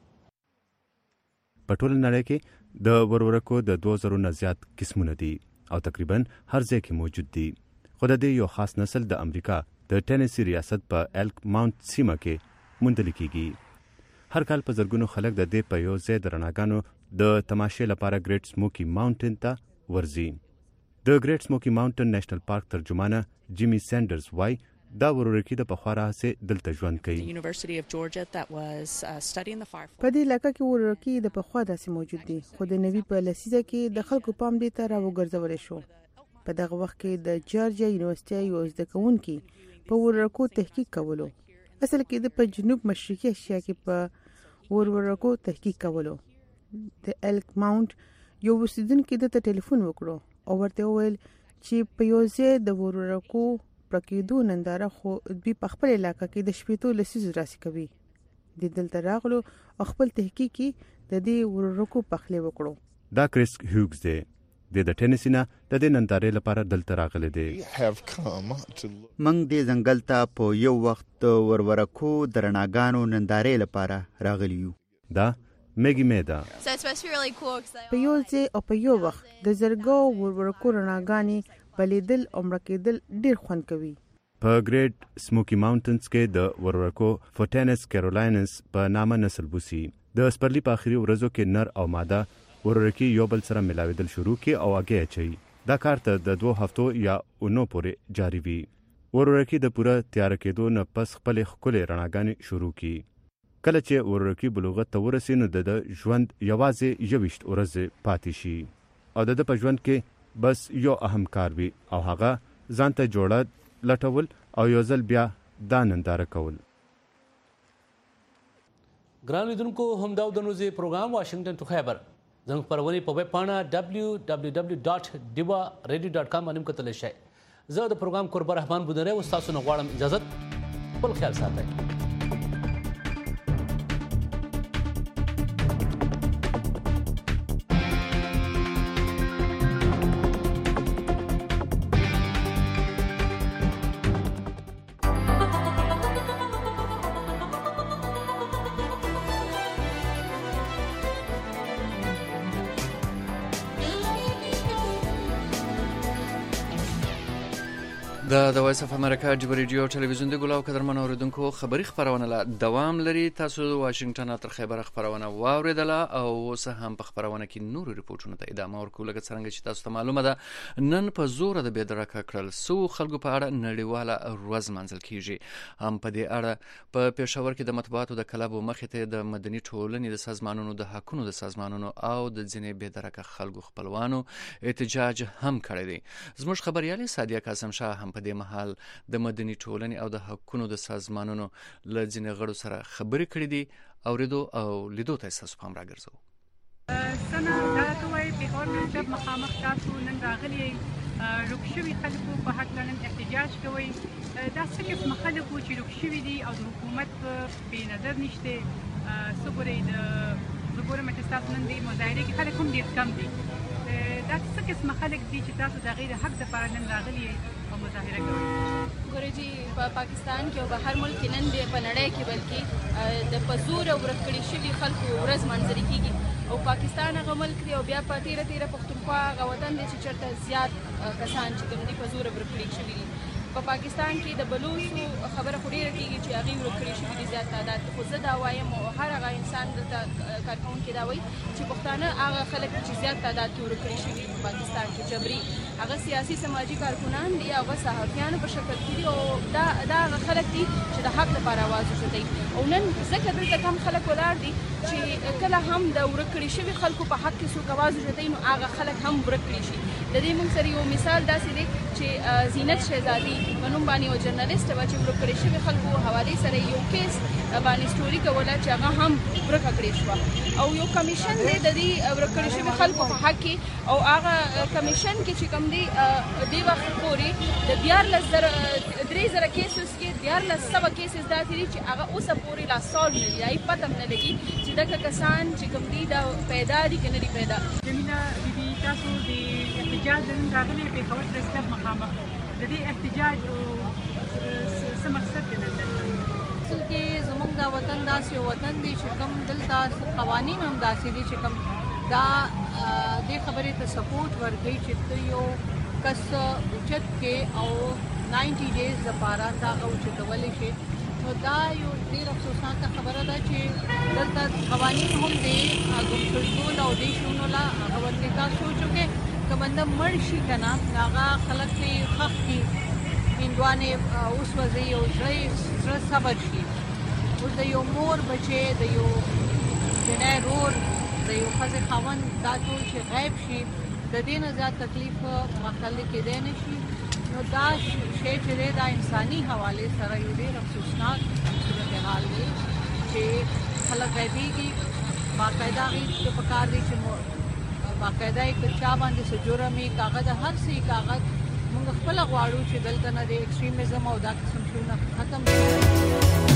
په ټوله نړۍ کې د ورورکو د 2000 نه زیات قسمونه دي او تقریبا هر ځای کې موجود دي، خو د دې یو خاص نسل د امریکا د ټینیسي ریاست په ایلک ماونټ سیمه کې موندل کېږي. هر کال په زرګونو خلک د دې په یو ځای د رڼاګانو د تماشې لپاره ګریټ سموکي ماونټن ته ورځي. د ګریټ سموکي ماونټن نیشنل پارک ترجمانه جیمی سینډرز وایي دا ورورکي د پخوا راهیسې دلته ژوند کوي. په دې علاقه کې ورورکي د پخوا داسې موجود دي، خو د نوي په لسیزه کې د خلکو پام دې ته راوګرځولی شو. په دغه وخت کې د جارجیا یونیورسيټي یو زده کوونکي په ورورکو تحقیق کولو. اصل کې د په جنوب مشرقي اشیا کې په ورورکو تحقیق کولو. د ایلک ماونټ یو اوسیدونکي د ټلیفون وکړو او ورته وویل چې په یو ځای د ورورکو پرکېدو ننداره خو دوی په خپل علاقه کې د شپېتو لسیزو راسي کوي. د دلته راغلو او خپل تحقیق کې د دې ورورکو پخلی وکړو. دا کریس هیوګز دی، د ټینیسي نه د دې نندارې لپاره دلته راغلی دی. موږ دې ځنګل ته په یو وخت د ورورکو د رڼاګانو نندارې لپاره راغلی یو. دا میګي مې ده. په یو ځای او په یو وخت د زرګو ورورکو رڼاګانې بلیدل او مړه کېدل ډېر خوند کوي. په ګریټ سموکي ماونټنز کې د ورورکو فوټینس کیرولاینس په نامه نسل بوسي. د سپرلي په آخري ورځو کې نر او ماده ورورکي یو بل سره ملاویدل شروع کی او اگې اچي. دا کار ته د 2 هفتو یا اونو پورې جاری وي. ورورکي د پوره تیار کېدو نه پس خپل ښکلې رڼاګانې شروع کی. کله چې ورورکي بلوغت ته ورسي نو د ژوند یوازې 21 ورځې پاتې شي او د په ژوند کې بس یو اهم کار وي او هغه ځان ته جوړه لټول او یو ځل بیا دا ننداره کول. ګران لیدونکو همدا د نوزي پروګرام واشنگټن ټو خیبر زموږ خپرونې په ویب پاڼه www.diwaradio.com باندې کتلی شئ. زه د پروګرام قربان رحمان بودنری و ستاسو نه غواړم اجازت. خپل خیال ساتئ. د وایس اف امریکا جبر ریډیو ټلویزیون د ګلاو قدرمنو اوریدونکو خبری خبرونه لا دوام لري. تاسو د واشنگټن تر خبره خبرونه واوریدله او اوس هم په خبرونه کې نور ریپورتونه ته ادامه ورکول. لکه څنګه چې تاسو ته معلومه ده نن په زور د بېدرکه کړل سو خلکو په اړه نړیواله ورځ منځل کیږي. هم په دې اړه په پېښور کې د مطبوعاتو د کلبو مخې ته د مدني ټولنې د سازمانونو د حقوقو د سازمانونو او د ځینې بېدرکه خلکو خپلوانو احتجاج هم کړی دی. زموږ خبريالي سادیه قاسم شاه هم په دې مهال د مدني ټولنې او د حقوقو د سازمانونو له ځینې غړو سره خبرې کړې دي. اوریدو او لیدو ته تاسو پام راګرځو. سنه دا دوی په اور منځ مخامخ تاسو نن راغلي روکشوي خلکو په حق نن احتجاج کوي. دا څه قسم خلکو چې روکشوي دي او د حکومت په نظر نشته صبرې د زګورم چې تاسو نن دې مظاهره کې خلک هم ډیر کم دي. دا څه قسم خلک دي چې تاسو د غیر حق لپاره نن راغلي او مظاهره کوي؟ ګورې جی په پاکستان کې او په هر ملک کې نن د په نړۍ کې بلکې د پزور او ورک کړي شوي خلکو ورځ منځري کیږي او پاکستان هغه ملک دی او بیا په تیره پښتونخوا هغه وطن دی چې چېرته زیات کسان چې کوم دي پزور ورک کړي شوي دي. په پاکستان کې د بلوچو خبره خو ډېره کېږي چې هغوی ورک کړي شوي دي زیات تعداد. خو زه دا وایم او هر هغه انسان دلته کارکوونکي دا وایي چې پښتانه هغه خلک چې زیات تعداد کې ورک کړي شوي په پاکستان کې جبري هغه سیاسي سماجي کارکنان دي هغه صحافیانو په شکل کې دي او دا هغه خلک دي چې د حق لپاره اواز اوچتوي. او نن ځکه دلته کم خلک ولاړ دي چې کله هم د ورک کړي شوي خلکو په حق کې څوک اواز اوچتوي نو هغه خلک هم ورک کړي شي. د دې موږ سره یو مثال داسې دی چې زینت شهزادي په نوم باندې یو جرنالسټ وه چې ورک کړي شوي خلکو حوالې سره یو کیس باندې سټوري کوله چې هغه هم ورکه کړې شوه او یو کمیشن دی د دې ورک کړي شوي خلکو په حق کې او هغه کمیشن کې چې کوم دی دې وخت پورې د 3,000 کیسز کې 1,400 کیسز داسې دي چې هغه اوسه پورې لا سالو نه دي. هغې پته هم نه لګي چې دغه کسان چې کوم دي دا پیدا دي که نه دي پیدا. جمیله بیبي تاسو د احتجاج نن راغلي پېښور پریس کلب مخامخ د دې احتجاج څه مقصد دی نن اصل کې زموږ دا وطن داسې یو وطن دی چې کوم دلته قوانین هم داسې دي چې کوم دا دې خبرې ته سپورټ ورکوي چې ته یو کس اوچت کې او 90 ډیز لپاره دا اوچتولی شي. نو دا یو ډېر افسوسناکه خبره ده چې دلته قوانین هم دی ګمشدول او دې شونو لا هغه ورته تاسو چې که بنده مړ شي که نه هغه خلک پرې ښخ کړي هندوانې وسوځي او زړه صبر شي. اوس د یو مور بچی د یو جنی رور د یو ښځې خاوند دا ټول چې غیب شي د دې نه زیات تکلیف مخلي کېدی نه شي. نو دا شی چې دی دا انساني حوالې سره یو ډېر افسوسناک صورتحال دی چې خلک غیبېږي. باقاعده هغوی ته پکار دی چې باقاعده یې که چا باندې څه جرم یې کاغه د هر څه کاغذ موږ خپله غواړو چې دلته نه د ایکسټریمزم او دا قسم شیونه ختم شي.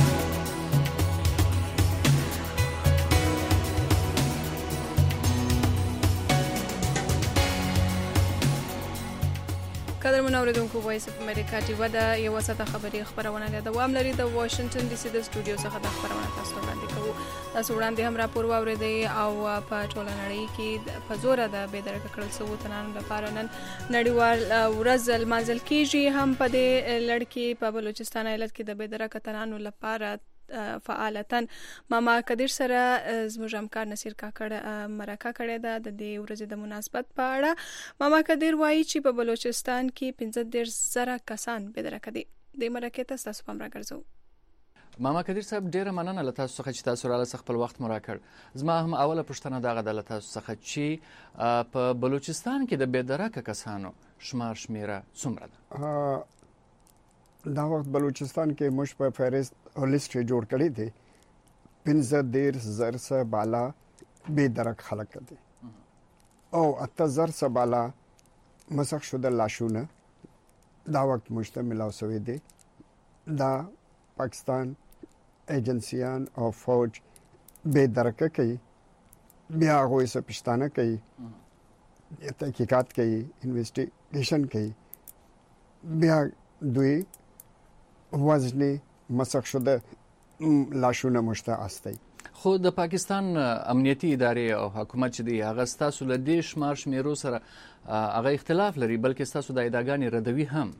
قدرمن اوریدونکو وایس اف امریکا ټیوی دا یو ساده خبري خبرونه ده دوام لري د واشنگټن ډي سي د سټوډیو څخه د خبرونه تاسو وړاندې کوو. تاسو وړاندې هم راپور واوریدئ او په ټوله نړۍ کې په زوره د بېدرکه کړل شوو تنانو لپاره نن نړیوال ورځ لمانځل کیږي. هم په دې لړ کې په بلوچستان ایالت کې د بېدرکه تنانو لپاره فعالتن ماما قدیر سره زموږ همکار نصیر کاکړ مرکه کړې ده د دې ورځې د مناسبت په اړه. ماما قدیر وایي چې په بلوچستان کې 15,000 کسان بېدرکه دي. د مرکې ته تاسو پام راګرځو. ماما قدیر صاحب ډیره مننه له تاسو څخه چې تاسو راله خپل وخت مو راکړ. زما هم اوله پوښتنه دغه ده له تاسو څخه چې په بلوچستان کې د بېدرکه کسانو شمیره څومره ده؟ دا وخت بلوچستان کې موږ په فهرست لیست جوړ کړی دی 15,000 څخه بالا بېدرک خلک دي او 8,000 څخه بالا مسخ شده لاشونه دا وخت مشتمل اوسوي دي. دا پاکستان ایجنسیان او فوج بېدرکه کوي بیا هغوی څه پښتانه کوي تحقیقات کوي انویسټیګیشن کوي بیا دوی وزنی مسخ شده لاشونه مشته استي. خو د پاکستان امنیتي ادارې او حکومت چې دی هغه ستاسو له دې شمیرو سره هغه اختلاف لري بلکې ستاسو د ادعاګانې ردوي هم.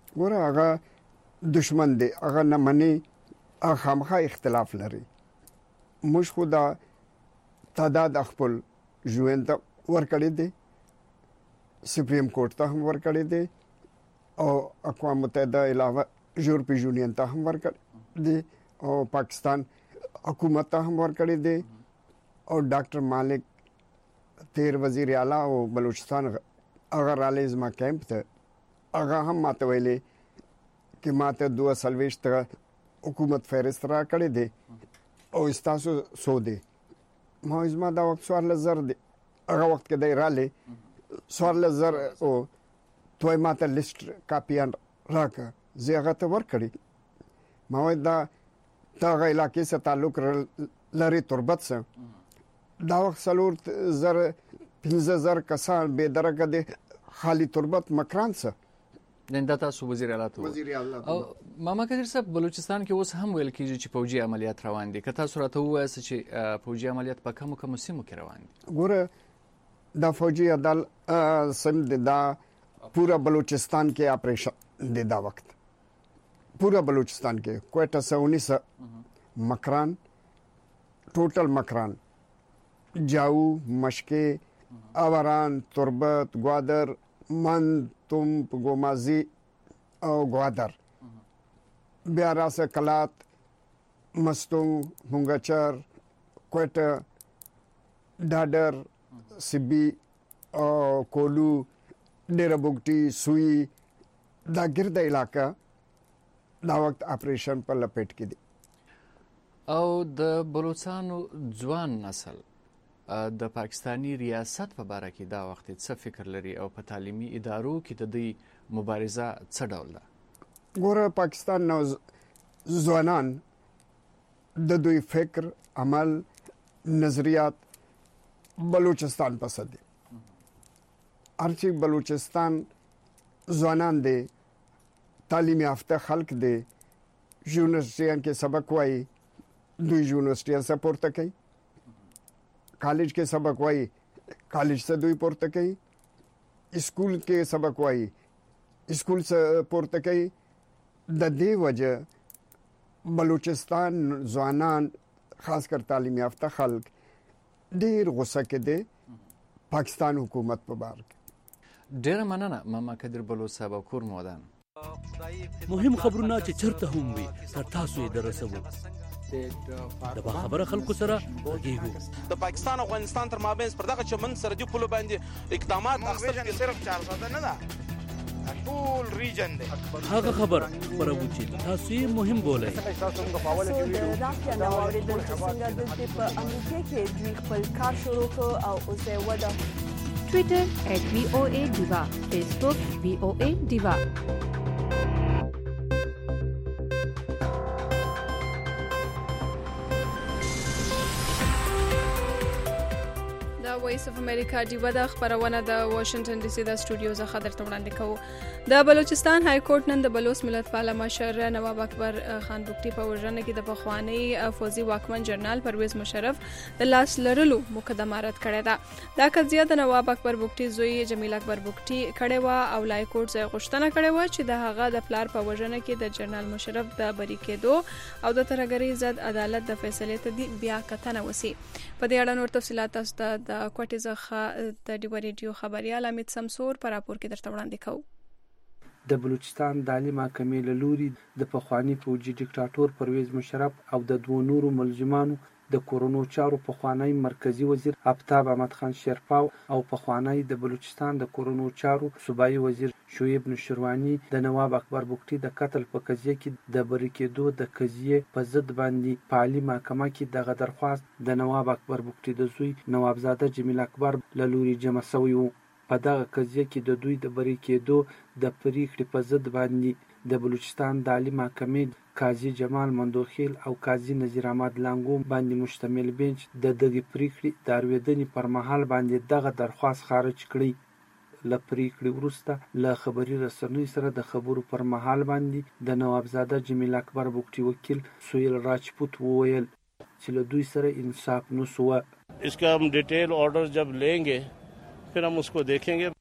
ګوره هغه دشمن دی، هغه نه مني، هغه خامخا اختلاف لري. موږ خو دا تعداد خپل ژوند ته ورکړی دی، سپریم کورټ ته هم ورکړی دی او اقوام متحده علاوه یورپی یونین ته هم ورکړی دی او پاکستان حکومت ته هم ورکړی دی او ډاکټر مالک تیر وزیر اعلی او بلوچستان هغه رالی زما کیمپ ته هغه هم ماته ویلي چې ماته 2 حکومت فهرست را کړی دی او استاسو سو دی. ما زما دا وخت 14,000 دی، هغه وخت کې دی رالی 14,000 او توی ماته لیست کاپیان راکړه، زه هغه ته ورکړی. ما وایي دا هغه علاقې سره تعلق لري تربت سره. دا وخت 4,000 کسان بې درکه دي خالی تربت مکران سره. دا تاسو وزیر اعلی ته وزیر اعلی او ماما کدر صاحب بلوچستان کې اوس هم ویل کیږي چې فوجي عملیات روان دي. که تاسو راته ووایاست چې فوجي عملیات په کومو سیمو کې روان دي؟ ګوره دا فوجي عدالت سم دي، دا پورا بلوچستان کې آپریشن دی. دا وخت پورا بلوچستان کې کوئٹہ سے 19 مکران، ټوټل مکران، جاو، مشکې، اوران، تربت، گوادر، من، تمپ، گومازی او گوادر، بیا راسه کلات، مستونگ، مونگچر، کوئٹہ، ډاډر، سبی او کولو، ډیره بوګټي، سوی، دا ګرده علاقه دا وخت آپریشن په لپیټ کې دي. او د بلوچستانو ځوان نسل د پاکستانی ریاست په باره کې دا وخت څه فکر لري او په تعلیمي ادارو کې د دې مبارزه څه ډول ده؟ ګوره پاکستان نو ځوانان د دوی فکر، عمل، نظریات بلوچستان پسند دي. هرچی بلوچستان ځوانان دي، تعلیم یافته خلک دي، یونیورسټیان کې سبق وایي، دوی یونیورسټیان سے پورته کوي، کالج کې سبق وایي، کالج سے دوی پورته کوي، اسکول کې سبق وایي، اسکول سے پورته کوي. د دې وجه بلوچستان ځوانان خاص کر تعلیم یافته خلک ډیر غوسه کې دي پاکستان حکومت په باره کې. ډیره مننه ماما کدر بلوچ صاحب او کور مودان. مهم خبرونه چې چرته هم وي تر تاسو یې درسوو. د باخبره خلکو سره غږیږو. د پاکستان او افغانستان تر مابین پر دغه چمن سرحدي پولو باندې اقدامات اخیستل صرف 400 نه ده، ټول ریجن دی. هغه خبر خبرو چې تاسو یې مهم بولئ. د راکیا نو اوریدل چې څنګه د په امریکا کې دوی خپل کار شروع کړ او اوس یې وده. Twitter @VOA Diva, Facebook VOA Diva. وایس اف امریکا ډیوه د خبرونه د واشنگټن ډي سي د سټوډیو څخه درته وړاندې کوو. د بلوچستان های کورټ نن د بلوچ ملت پاله مشر نواب اکبر خان بګټي په وژنه کې د پخوانی فوزي واکمن جنرال پرویز مشرف د لاس لرلو مقدمه رد کړې ده. دا قضیه د نواب اکبر بګټي زوی جمیل اکبر بګټي کړې و او لای کورټ ځای غوښتنه کړې و چې د هغه د پلار په وژنه کې د جنرال مشرف د بری کېدو او د ترګری ضد عدالت د فیصلې ته بیا کتنه وسی. په دې اړه نور تفصيلات تاسو ته د کوټې څخه د ډیو ریډیو خبريال امید سمسور پر راپور کې درته وړاندې کوو. د بلوچستان د عالی محکمې له لوري د پخوانی فوجي ډیکټاتور پرویز مشرف او د دوه نورو ملزمانو د کورونو چارو پخوانی مرکزی وزیر آفتاب احمد خان شیرپاو او پخوانی د بلوچستان د کورونو چارو صوبایي وزیر شعیب نشروانی د نواب اکبر بګټي د قتل په قضیه کې د بری کېدو د قضیه په ضد باندې په عالی محکمه کې دغه درخواست د نواب اکبر بګټي د زوی نوابزاده جمیل اکبر له لوري جمع شوی و. په دغه قضیه کې د دوی د بری کېدو د پریکړې په ضد باندې د بلوچستان د عالی محکمې قاضي جمال مندوخیل او قاضي نذیر احمد لانګو باندې مشتمل بنچ د دغه پریکړې د اورېدنې پر مهال باندې دغه درخواست خارج کړی. له پریکړې وروسته له خبري رسنیو سره د خبرو پر مهال باندې د نوابزاده جمیل اکبر بګټي وکیل سویل راجپوت وویل چې له دوی سره انصاف نشو. इसका हम detail order जब लेंगे फिर हम उसको देखेंगे.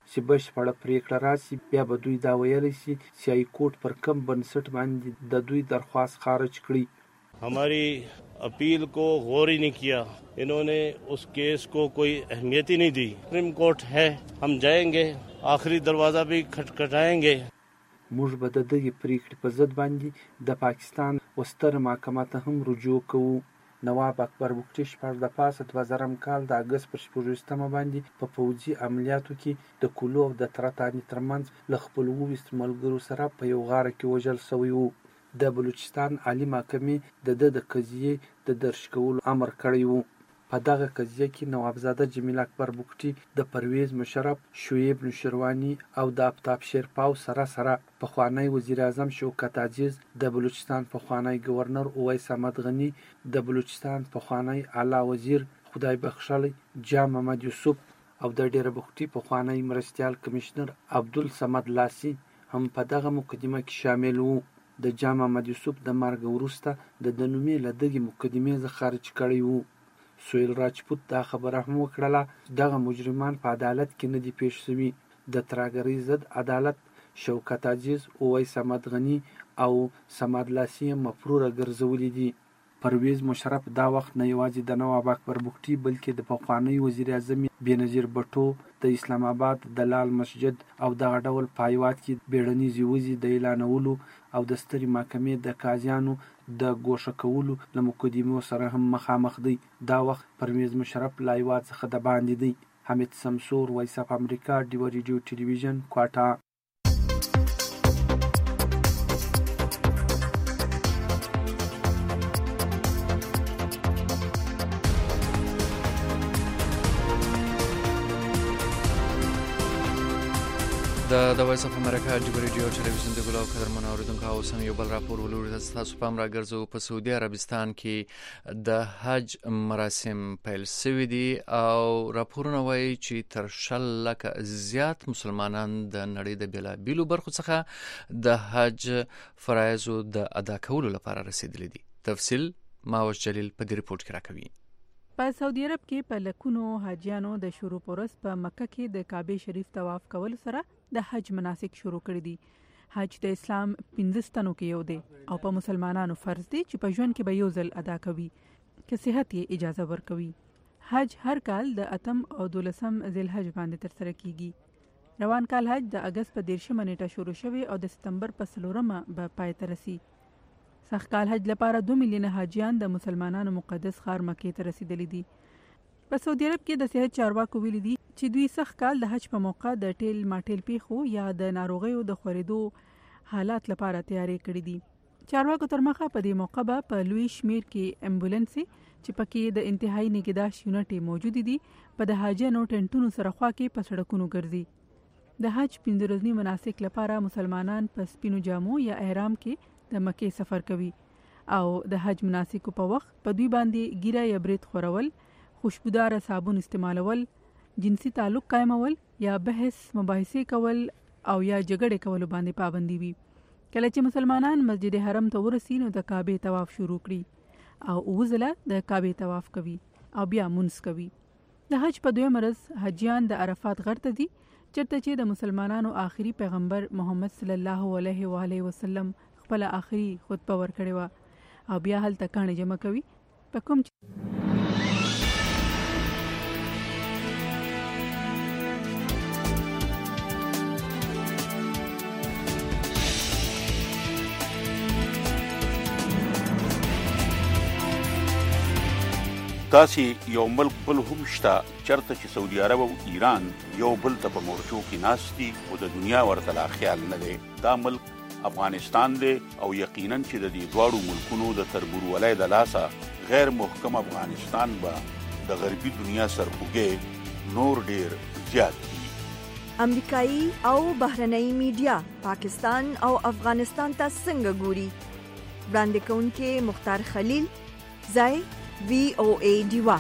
چې بشپړه پریکړه راشي بیا به دوی دا ویلی شي چې های کورټ پر کم بنسټ باندې د دوی درخواست خارج کړي. हमारी अपील को गौर ही नहीं किया, इन्होंने उस केस को कोई अहमियत ही नहीं दी. सुप्रीम कोर्ट है, हम जाएंगे, आखिरी दरवाजा भी खटखटाएंगे. موږ به د دغې پریکړې په ضد باندې د پاکستان وستره محکمه ته هم رجوع کوو. نواب اکبر بگټي شپږ د پاسه 2000 کال د اګست پر 26مه باندې په پوځي عملیاتو کې د کولو او د ترتانی ترمنځ له خپل 20 ملګرو سره په یو غار کې وژل شوی وو. د بلوچستان عالی محکمې د قضیې د درج کولو امر کړی وو. په دغه قضیه کې نوابزاده جمیل اکبر بگټي د پرویز مشرف، شعیب نوشروانی او د آفتاب شیرپاو سره پخوانی وزیر اعظم شوکت عزیز، د بلوچستان پخوانی گورنر اویس احمد غنی، د بلوچستان پخوانی اعلی وزیر خدای بخښلی جان محمد یوسف او د ډیره بگټي پخوانی مرستیال کمشنر عبدالصمد لاسی هم په دغه مقدمه کې شامل وو. د جان محمد یوسف د مرګ وروسته د نومې له دغې مقدمې څخه خارج کړی وو. سویل راجپوت دا خبره هم وکړله دغه مجرمان په عدالت کې نه دي پیښ شوي. د ترهګرۍ ضد عدالت شوکت عزیز، اویس احمد غنی او صمد لاسی مفروره ګرځولي دي. پرویز مشرف دا وخت نه یوازې د نواب اکبر بگټي بلکې د پخوانی وزیر اعظم بېنظیر بټو د اسلام آباد د لال مسجد او دغه ډول په هیواد کې بیړنیزې وضعې د اعلانولو او د سترې محکمې د قاضیانو د ګوښه کولو له مقدمو سره هم مخامخ دی. دا وخت پرویز مشرف له هیواد څخه د باندې دی. حمید سمسور، وایس اف امریکا، ډیوه ریډیو ټلویزیون، کوټه. د وایس اف امریکا ډیوه ریډیو ټلویزیون د ګلو قدرمنو اوریدونکو او سم یو بل راپور ولوري تاسو پام راګرځو. په سعودي عربستان کې د حج مراسم پیل شوي دي او راپورونه وایي چې تر 100 لکه زیات مسلمانان د نړۍ د بیلابیلو برخو څخه د حج فرایضو د ادا کولو لپاره رسیدلي دي. تفصیل ماوش جلیل په دې ریپورت کې راکوي. په سعودي عرب کې په لکونو حاجیانو د شروع پورس په مکه کې د کعبه شریف طواف کول سره د حج مناسک شروع کړي دي. حج د اسلام 15 ستنو کې یو دی او په مسلمانانو فرض دی چې په ژوند کې به یو ځل ادا کوي که صحت یې اجازه ورکوي. حج هر کال د 8 او 12 ذی‌الحج باندې ترسره کیږي. روان کال حج د اگست په 13 نیټه شروع شوی او د سپتمبر په 4مه به پای ته رسي. سږکال حج لپاره 2 میلیونه حاجیان د مسلمانانو مقدس ښار مکې ته رسیدلي دي. په سعودي عرب کې د صحت چارواکو ویلي دي چې دوی سږکال د حج په موقع د ټیل ماټیل پیښو یا د ناروغیو د خورېدو حالات لپاره تیاری کړي دي. چارواکو تر مخه په دې موقع به په لوی شمیر کې امبولانسي چې پکې د انتهایی نگهداشت یونټ موجود دي په د حاجیانو ټنټونو سره خوا کې په سړکونو ګرځي. د حج 15 ورځني مناسک لپاره مسلمانان په سپینو جامو یا احرام کې د مکې سفر کوي او د حج مناسکو په وخت په دوی باندې ګیره یا برید خورول، خوشبودار صابون استعمالول، جنسي تعلق قائمول یا بحث مباحثې کول او یا جګړې کول باندې پابندي وي. کله چې مسلمانان مسجد حرم ته ورسي نو د کعبه طواف شروع کړي او وزله د کعبه طواف کوي او بیا منځ کوي. د حج په دویم ورځ حجیان د عرفات غر ته ځي چېرته چې د مسلمانانو آخري پیغمبر محمد صلی الله علیه و آله وسلم خپل آخري خطبه ورکړې وه او بیا هلته کاڼي جمع کوي. په کوم داسې یو ملک بل هم شته چرته چې سعودي عرب او ایران یو بل ته په مورچو کې ناست دي او د دنیا ورته لا خیال نه دی. دا ملک افغانستان دی او یقینا چې د دې دواړو ملکونو د تربورولۍ د لاسه غیر محکم افغانستان به د غربي دنیا سرخوږی نور ډیر زیات دي. امریکایي او بهرنۍ میډیا پاکستان او افغانستان ته څنګه ګوري؟ وړاندې کوونکې مختار خلیل، ځای VOA ډیوا.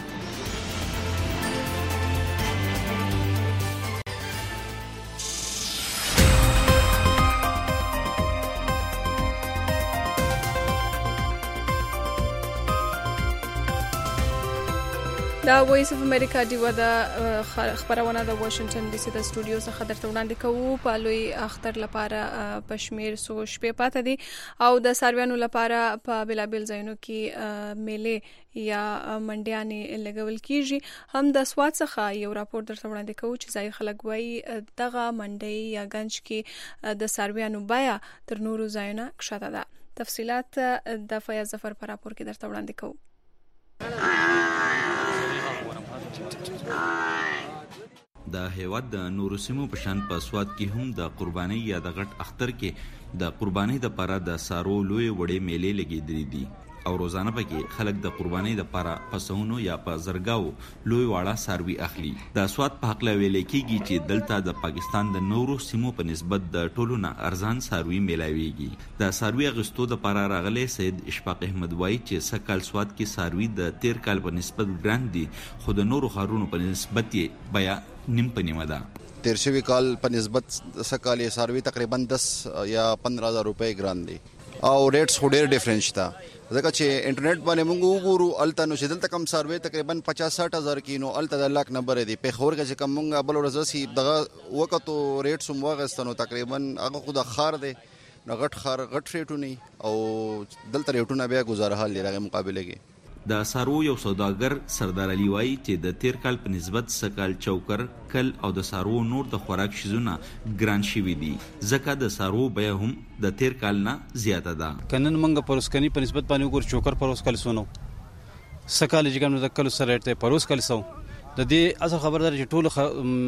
دا وایس اف امریکا دیو د خبرونه د واشنگټن ډي سي د سټوډیو څخه درته وړاندې کوو. په لوی اختر لپاره پښمیر سو شپې پاتې دي او د سارویانو لپاره په بلابل ځایونو کې میلې یا منډیانې لګول کیږي. هم د سواد څخه یو راپور درته وړاندې کوو چې ځای خلک وایي دغه منډي یا گنج کې د سارویانو بیا تر نورو ځایونو کښته ده. تفصيلات د فیاض ظفر پر راپور کې درته وړاندې کوو. د هیواد د نورو سیمو په شان په سواد کې هم د قربانۍ یا د غټ اختر کې د قربانۍ د پاره د سارو لوی وړې میلې لګېدلې دي او روزانه پکې خلک د قربانۍ د پاره پسونو یا په زرګاو لوی واړه ساروي اخلي. د سواد په حق ویل کېږي چې دلته د پاکستان د نورو سیمو په نسبت د ټولو نه ارزان ساروي میلاويږي. د ساروي غستو د پاره راغلي سید اشفاق احمد وای چې سکهال سواد کې ساروي د 13 کال په نسبت ګران دي خو د نورو خارونو په نسبت یې بیا نیم په نیمه ده. 13 کال په نسبت سکهال ساروي تقریبا 10 یا 15000 روپے ګران دي او ریټس خو ډېر ډیفرنس تا ځکه چې انټرنیټ باندې موږ وګورو الته نو چې دلته کم ساروي تقریبا 50-60 هزار کې نو الته د لاک نمبر دی په خور کې چې کم موږ بل ورځ سي دغه وخت ریټ سم واغستنو تقریبا هغه خو د خار دی نو غټ خار غټ ریټونه او دلته ریټونه بیا گزاره حال لري مقابله کې. د سارو یو سوداګر سردار علي وای چې د 13 کال په نسبت سکهال چوکر کل او د سارو نور د خوراک شیزونه ګران شوي دي ځکه د سارو بیا هم د 13 کال نه زیاته ده. کنن منګه پروسکنی په نسبت باندې وګور چوکر پروس کال سونو سکهال چې کوم د کل سره ته پروس کال سو د دې اصل خبردار چې ټول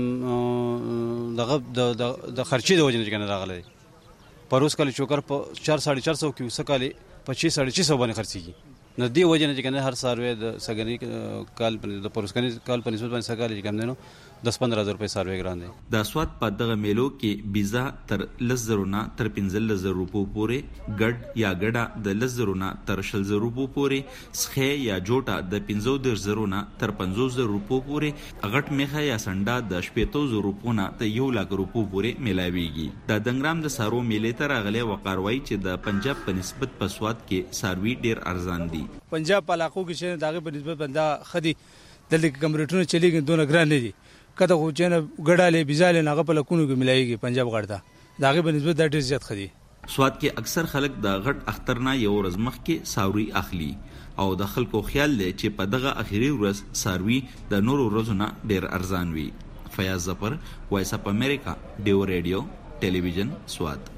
د خرچې د وجه نه کنه راغلي پروس کال چوکر په 4.4 کې سکهال په 6.6 باندې خرچيږي. نو دی وجه نه چې کنه هر ساروی د سګنی کال د پروسکنی کال په نسبت باندې سګال چې کم دینو 10-15 روپے ساروی ګران دي. د سواد په دغه میلو کې بیزا تر 10,000 نه تر 15,000 روپو پورې ګډ یا ګډه د 10,000 نه تر 60,000 روپو پورې سخه یا جوټه د 15,000 نه تر 50,000 روپو پورې غټ میخه یا سنډا د 15,000 روپو نه ته 1,00,000 روپو پورې میلاويږي. د دنګرام د سارو میلې ته راغلي وقاروي چې د پنجاب په نسبت په سواد کې ساروي ډیر ارزان دي. پنجاب په علاقو کې چې دغه په نسبت باندې خدي دلته کمپیوټرونه چلیږي دونه ګران نه دي کته خو چې نه ګډاله بيزاله نه په لکونو کې ملایږي پنجاب غړدا دغه په نسبت د ډیر زیات خدي. سواد کې اکثر خلک د غټ اختر نه یو ورځ مخکې ساروي اخلي او د خلکو خیال دی چې په دغه اخیری ورځ ساروي د نورو ورځو نه ډیر ارزان وي. فیاض ظفر وایس اف امریکا ډیو ریډیو ټلویزیون سواد.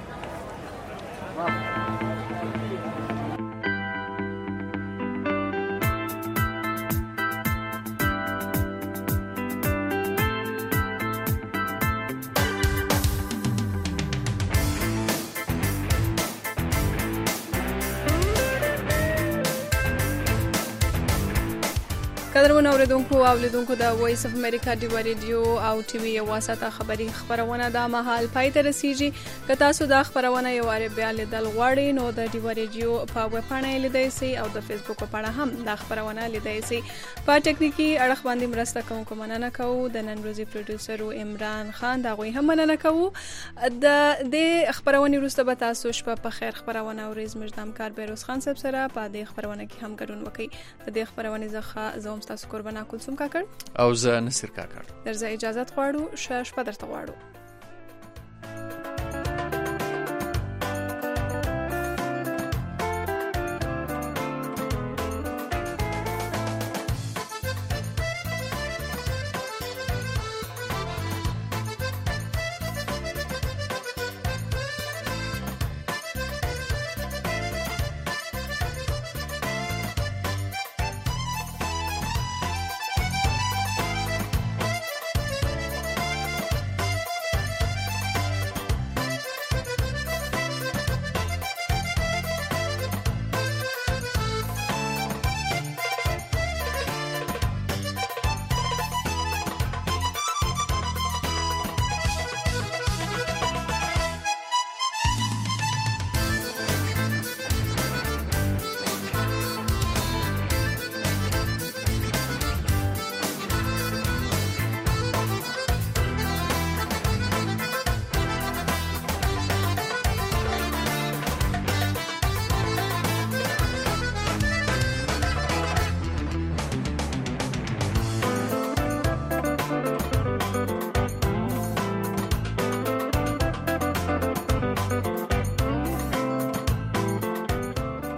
قدرمن اوریدونکو او لیدونکو د وایس اف امریکا دی ریډیو او ټي وي واسطه خبرونه د مهال پای ته رسیږي. که تاسو د خبرونه یو اړ بیا لیدل غواړئ نو د دی ریډیو په ویب پاڼه لیدای شئ او د فیسبوک په پاڼه هم د خبرونه لیدای شئ. په ټکنیکی اړه باندې مرسته کوونکو مننه کوو د نن ورځې پروډوسر عمران خان دا غوي هم مننه کوو. د خبرونه وروسته به تاسو شپه په خیر خبرونه او ریز مجدام کار بیروز خان صاحب سره په دې خبرونه کې هم ګډون وکړي. د دې خبرونه زخه تاسو قربانا کلثوم کاکړ او زه نصیر کاکړ درځه اجازه غواړو شپه درته غواړو.